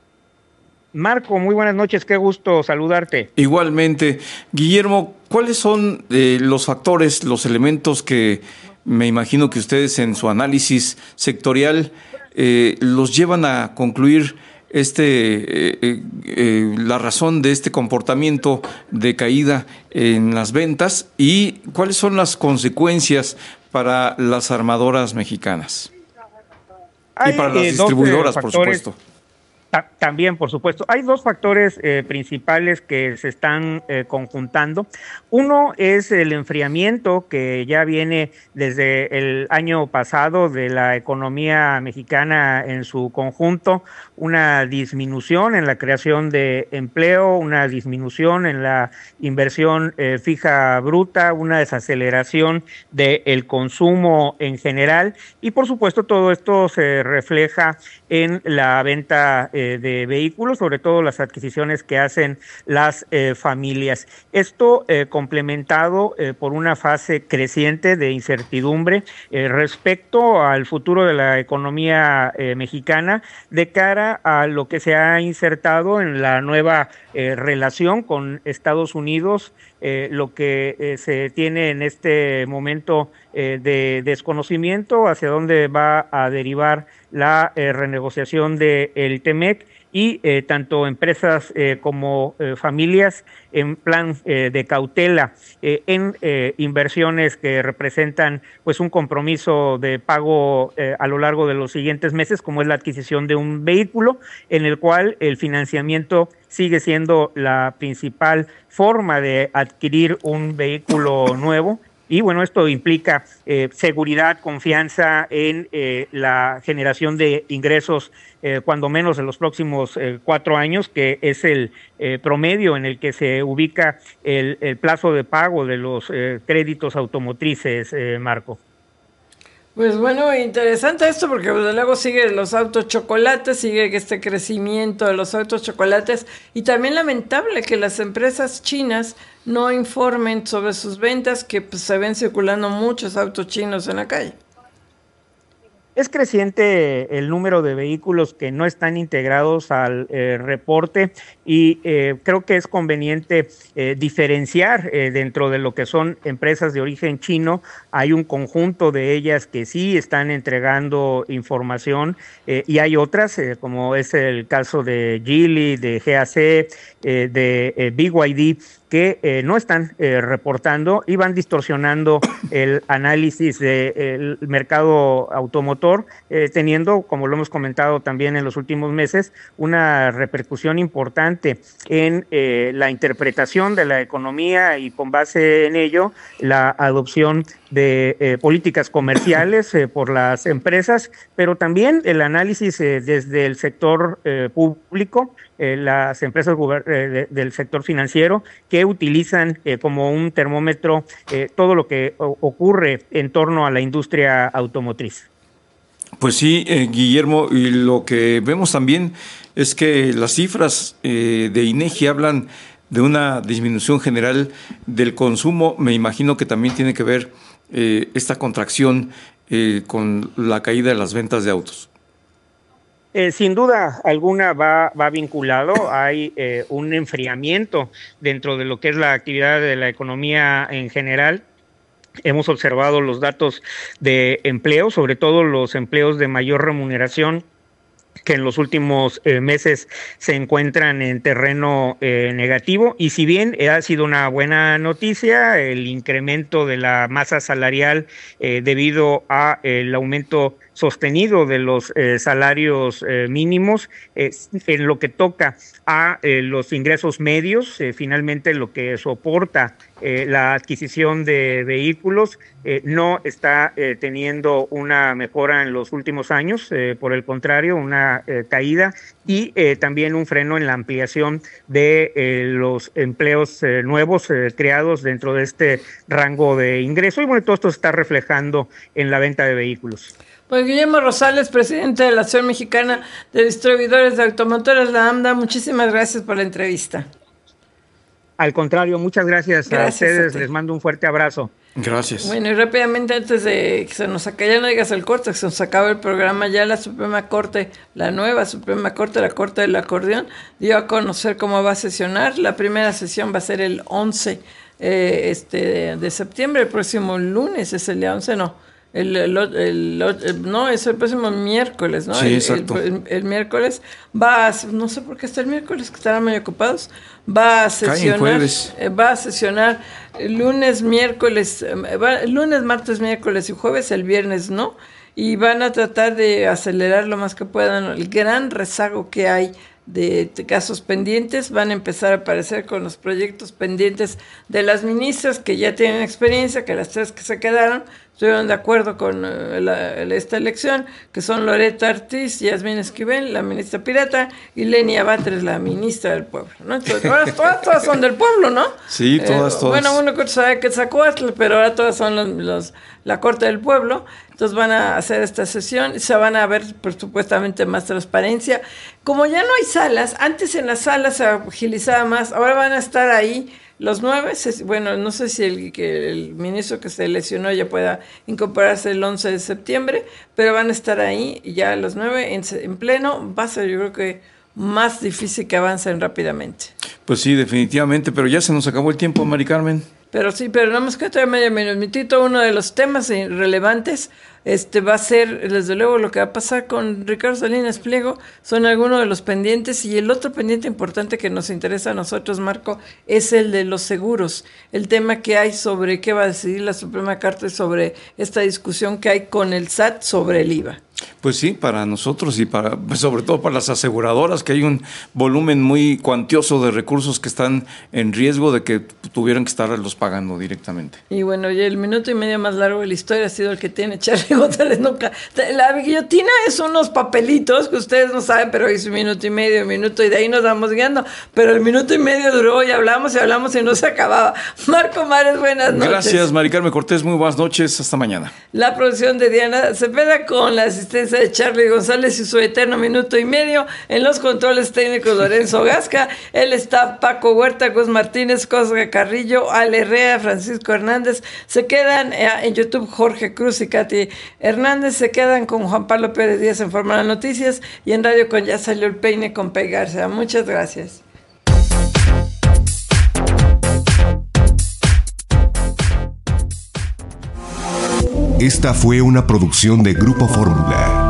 [SPEAKER 15] Marco, muy buenas noches, qué gusto saludarte.
[SPEAKER 4] Igualmente. Guillermo, ¿cuáles son eh, los factores, los elementos que me imagino que ustedes en su análisis sectorial eh, los llevan a concluir este eh, eh, la razón de este comportamiento de caída en las ventas y cuáles son las consecuencias para las armadoras mexicanas? Hay, y para las eh, distribuidoras, por supuesto.
[SPEAKER 15] También, por supuesto. Hay dos factores eh, principales que se están eh, conjuntando. Uno es el enfriamiento que ya viene desde el año pasado de la economía mexicana en su conjunto, una disminución en la creación de empleo, una disminución en la inversión eh, fija bruta, una desaceleración del consumo en general y, por supuesto, todo esto se refleja en la venta eh, de vehículos, sobre todo las adquisiciones que hacen las eh, familias. Esto eh, complementado eh, por una fase creciente de incertidumbre eh, respecto al futuro de la economía eh, mexicana de cara a lo que se ha insertado en la nueva eh, relación con Estados Unidos, eh, lo que eh, se tiene en este momento eh, de desconocimiento hacia dónde va a derivar la eh, renegociación del TEMEC y eh, tanto empresas eh, como eh, familias en plan eh, de cautela eh, en eh, inversiones que representan pues un compromiso de pago eh, a lo largo de los siguientes meses, como es la adquisición de un vehículo, en el cual el financiamiento sigue siendo la principal forma de adquirir un vehículo nuevo. Y bueno, esto implica eh, seguridad, confianza en eh, la generación de ingresos, eh, cuando menos en los próximos eh, cuatro años, que es el eh, promedio en el que se ubica el, el plazo de pago de los eh, créditos automotrices, eh, Marco.
[SPEAKER 3] Pues bueno, interesante esto porque desde luego sigue los autos chocolates, sigue este crecimiento de los autos chocolates y también lamentable que las empresas chinas no informen sobre sus ventas, que pues, se ven circulando muchos autos chinos en la calle.
[SPEAKER 15] Es creciente el número de vehículos que no están integrados al eh, reporte y eh, creo que es conveniente eh, diferenciar eh, dentro de lo que son empresas de origen chino. Hay un conjunto de ellas que sí están entregando información eh, y hay otras, eh, como es el caso de Geely, de G A C, eh, de eh, B Y D, que eh, no están eh, reportando y van distorsionando el análisis del mercado automotor, eh, teniendo, como lo hemos comentado también en los últimos meses, una repercusión importante en eh, la interpretación de la economía y con base en ello la adopción de eh, políticas comerciales eh, por las empresas, pero también el análisis eh, desde el sector eh, público, eh, las empresas eh, de, del sector financiero, que utilizan eh, como un termómetro eh, todo lo que o, ocurre en torno a la industria automotriz.
[SPEAKER 4] Pues sí, eh, Guillermo, y lo que vemos también es que las cifras eh, de INEGI hablan de una disminución general del consumo. Me imagino que también tiene que ver eh, esta contracción eh, con la caída de las ventas de autos.
[SPEAKER 15] Eh, sin duda alguna va, va vinculado, hay eh, un enfriamiento dentro de lo que es la actividad de la economía en general. Hemos observado los datos de empleo, sobre todo los empleos de mayor remuneración, que en los últimos eh, meses se encuentran en terreno eh, negativo, y si bien eh, ha sido una buena noticia el incremento de la masa salarial eh, debido a eh, el aumento sostenido de los eh, salarios eh, mínimos, eh, en lo que toca a eh, los ingresos medios, eh, finalmente lo que soporta eh, la adquisición de vehículos eh, no está eh, teniendo una mejora en los últimos años, eh, por el contrario, una eh, caída y eh, también un freno en la ampliación de eh, los empleos eh, nuevos eh, creados dentro de este rango de ingreso, y bueno, todo esto se está reflejando en la venta de vehículos.
[SPEAKER 3] Pues Guillermo Rosales, presidente de la Asociación Mexicana de Distribuidores de Automotores, la AMDA, muchísimas gracias por la entrevista.
[SPEAKER 15] Al contrario, muchas gracias, gracias a ustedes, a les mando un fuerte abrazo.
[SPEAKER 4] Gracias.
[SPEAKER 3] Bueno, y rápidamente, antes de que se nos acabe, ya no digas el corte, que se nos acaba el programa, ya la Suprema Corte, la nueva Suprema Corte, la Corte del Acordeón, dio a conocer cómo va a sesionar. La primera sesión va a ser el once eh, este, de, de septiembre, el próximo lunes, es el día once, no. El, el, el, el, no, es el próximo miércoles, ¿no?
[SPEAKER 4] Sí,
[SPEAKER 3] el,
[SPEAKER 4] exacto.
[SPEAKER 3] El, el, el miércoles va a, no sé por qué está el miércoles, que estarán muy ocupados, va a sesionar, eh, va a sesionar lunes, miércoles, eh, va, lunes, martes, miércoles y jueves, el viernes no, y van a tratar de acelerar lo más que puedan el gran rezago que hay de casos pendientes. Van a empezar a aparecer con los proyectos pendientes de las ministras que ya tienen experiencia, que las tres que se quedaron estuvieron de acuerdo con uh, la, esta elección, que son Loretta Ortiz, Yasmín Esquivel, la ministra pirata, y Lenia Batres, la ministra del pueblo, ¿no? Entonces, ahora todas, todas son del pueblo, ¿no?
[SPEAKER 4] Sí, todas,
[SPEAKER 3] eh,
[SPEAKER 4] todas.
[SPEAKER 3] Bueno, uno que sabe que sacó, pero ahora todas son los, los, la corte del pueblo. Entonces van a hacer esta sesión y se van a ver, pues, supuestamente más transparencia. Como ya no hay salas, antes en las salas se agilizaba más, ahora van a estar ahí los nueve. Bueno, no sé si el, que el ministro que se lesionó ya pueda incorporarse el once de septiembre, pero van a estar ahí ya los nueve en, en pleno. Va a ser, yo creo que más difícil que avancen rápidamente.
[SPEAKER 4] Pues sí, definitivamente, pero ya se nos acabó el tiempo, Mari Carmen.
[SPEAKER 3] Pero sí, pero nada más que todavía medio minutito, uno de los temas relevantes este va a ser, desde luego, lo que va a pasar con Ricardo Salinas Pliego, son algunos de los pendientes, y el otro pendiente importante que nos interesa a nosotros, Marco, es el de los seguros, el tema que hay sobre qué va a decidir la Suprema Corte sobre esta discusión que hay con el S A T sobre el I V A.
[SPEAKER 4] Pues sí, para nosotros y para, pues sobre todo para las aseguradoras, que hay un volumen muy cuantioso de recursos que están en riesgo de que tuvieran que estarlos pagando directamente.
[SPEAKER 3] Y bueno, y el minuto y medio más largo de la historia ha sido el que tiene Charlie González nunca. La guillotina es unos papelitos que ustedes no saben, pero es un minuto y medio, un minuto, y de ahí nos vamos guiando. Pero el minuto y medio duró y hablamos y hablamos y no se acababa. Marco Mares, buenas noches.
[SPEAKER 4] Gracias, Mari Carmen Cortés, muy buenas noches, hasta mañana.
[SPEAKER 3] La producción de Diana Cepeda con la asistencia de Charlie González y su eterno minuto y medio. En los controles técnicos Lorenzo Gasca, el staff Paco Huerta, Gus Martínez, Cosga Carrillo, Ale Herrera, Francisco Hernández. Se quedan en YouTube Jorge Cruz y Katy Hernández. Se quedan con Juan Pablo Pérez Díaz en Fórmula Noticias, y en Radio con Ya Salió el Peine con Pegarse. Muchas gracias.
[SPEAKER 16] Esta fue una producción de Grupo Fórmula.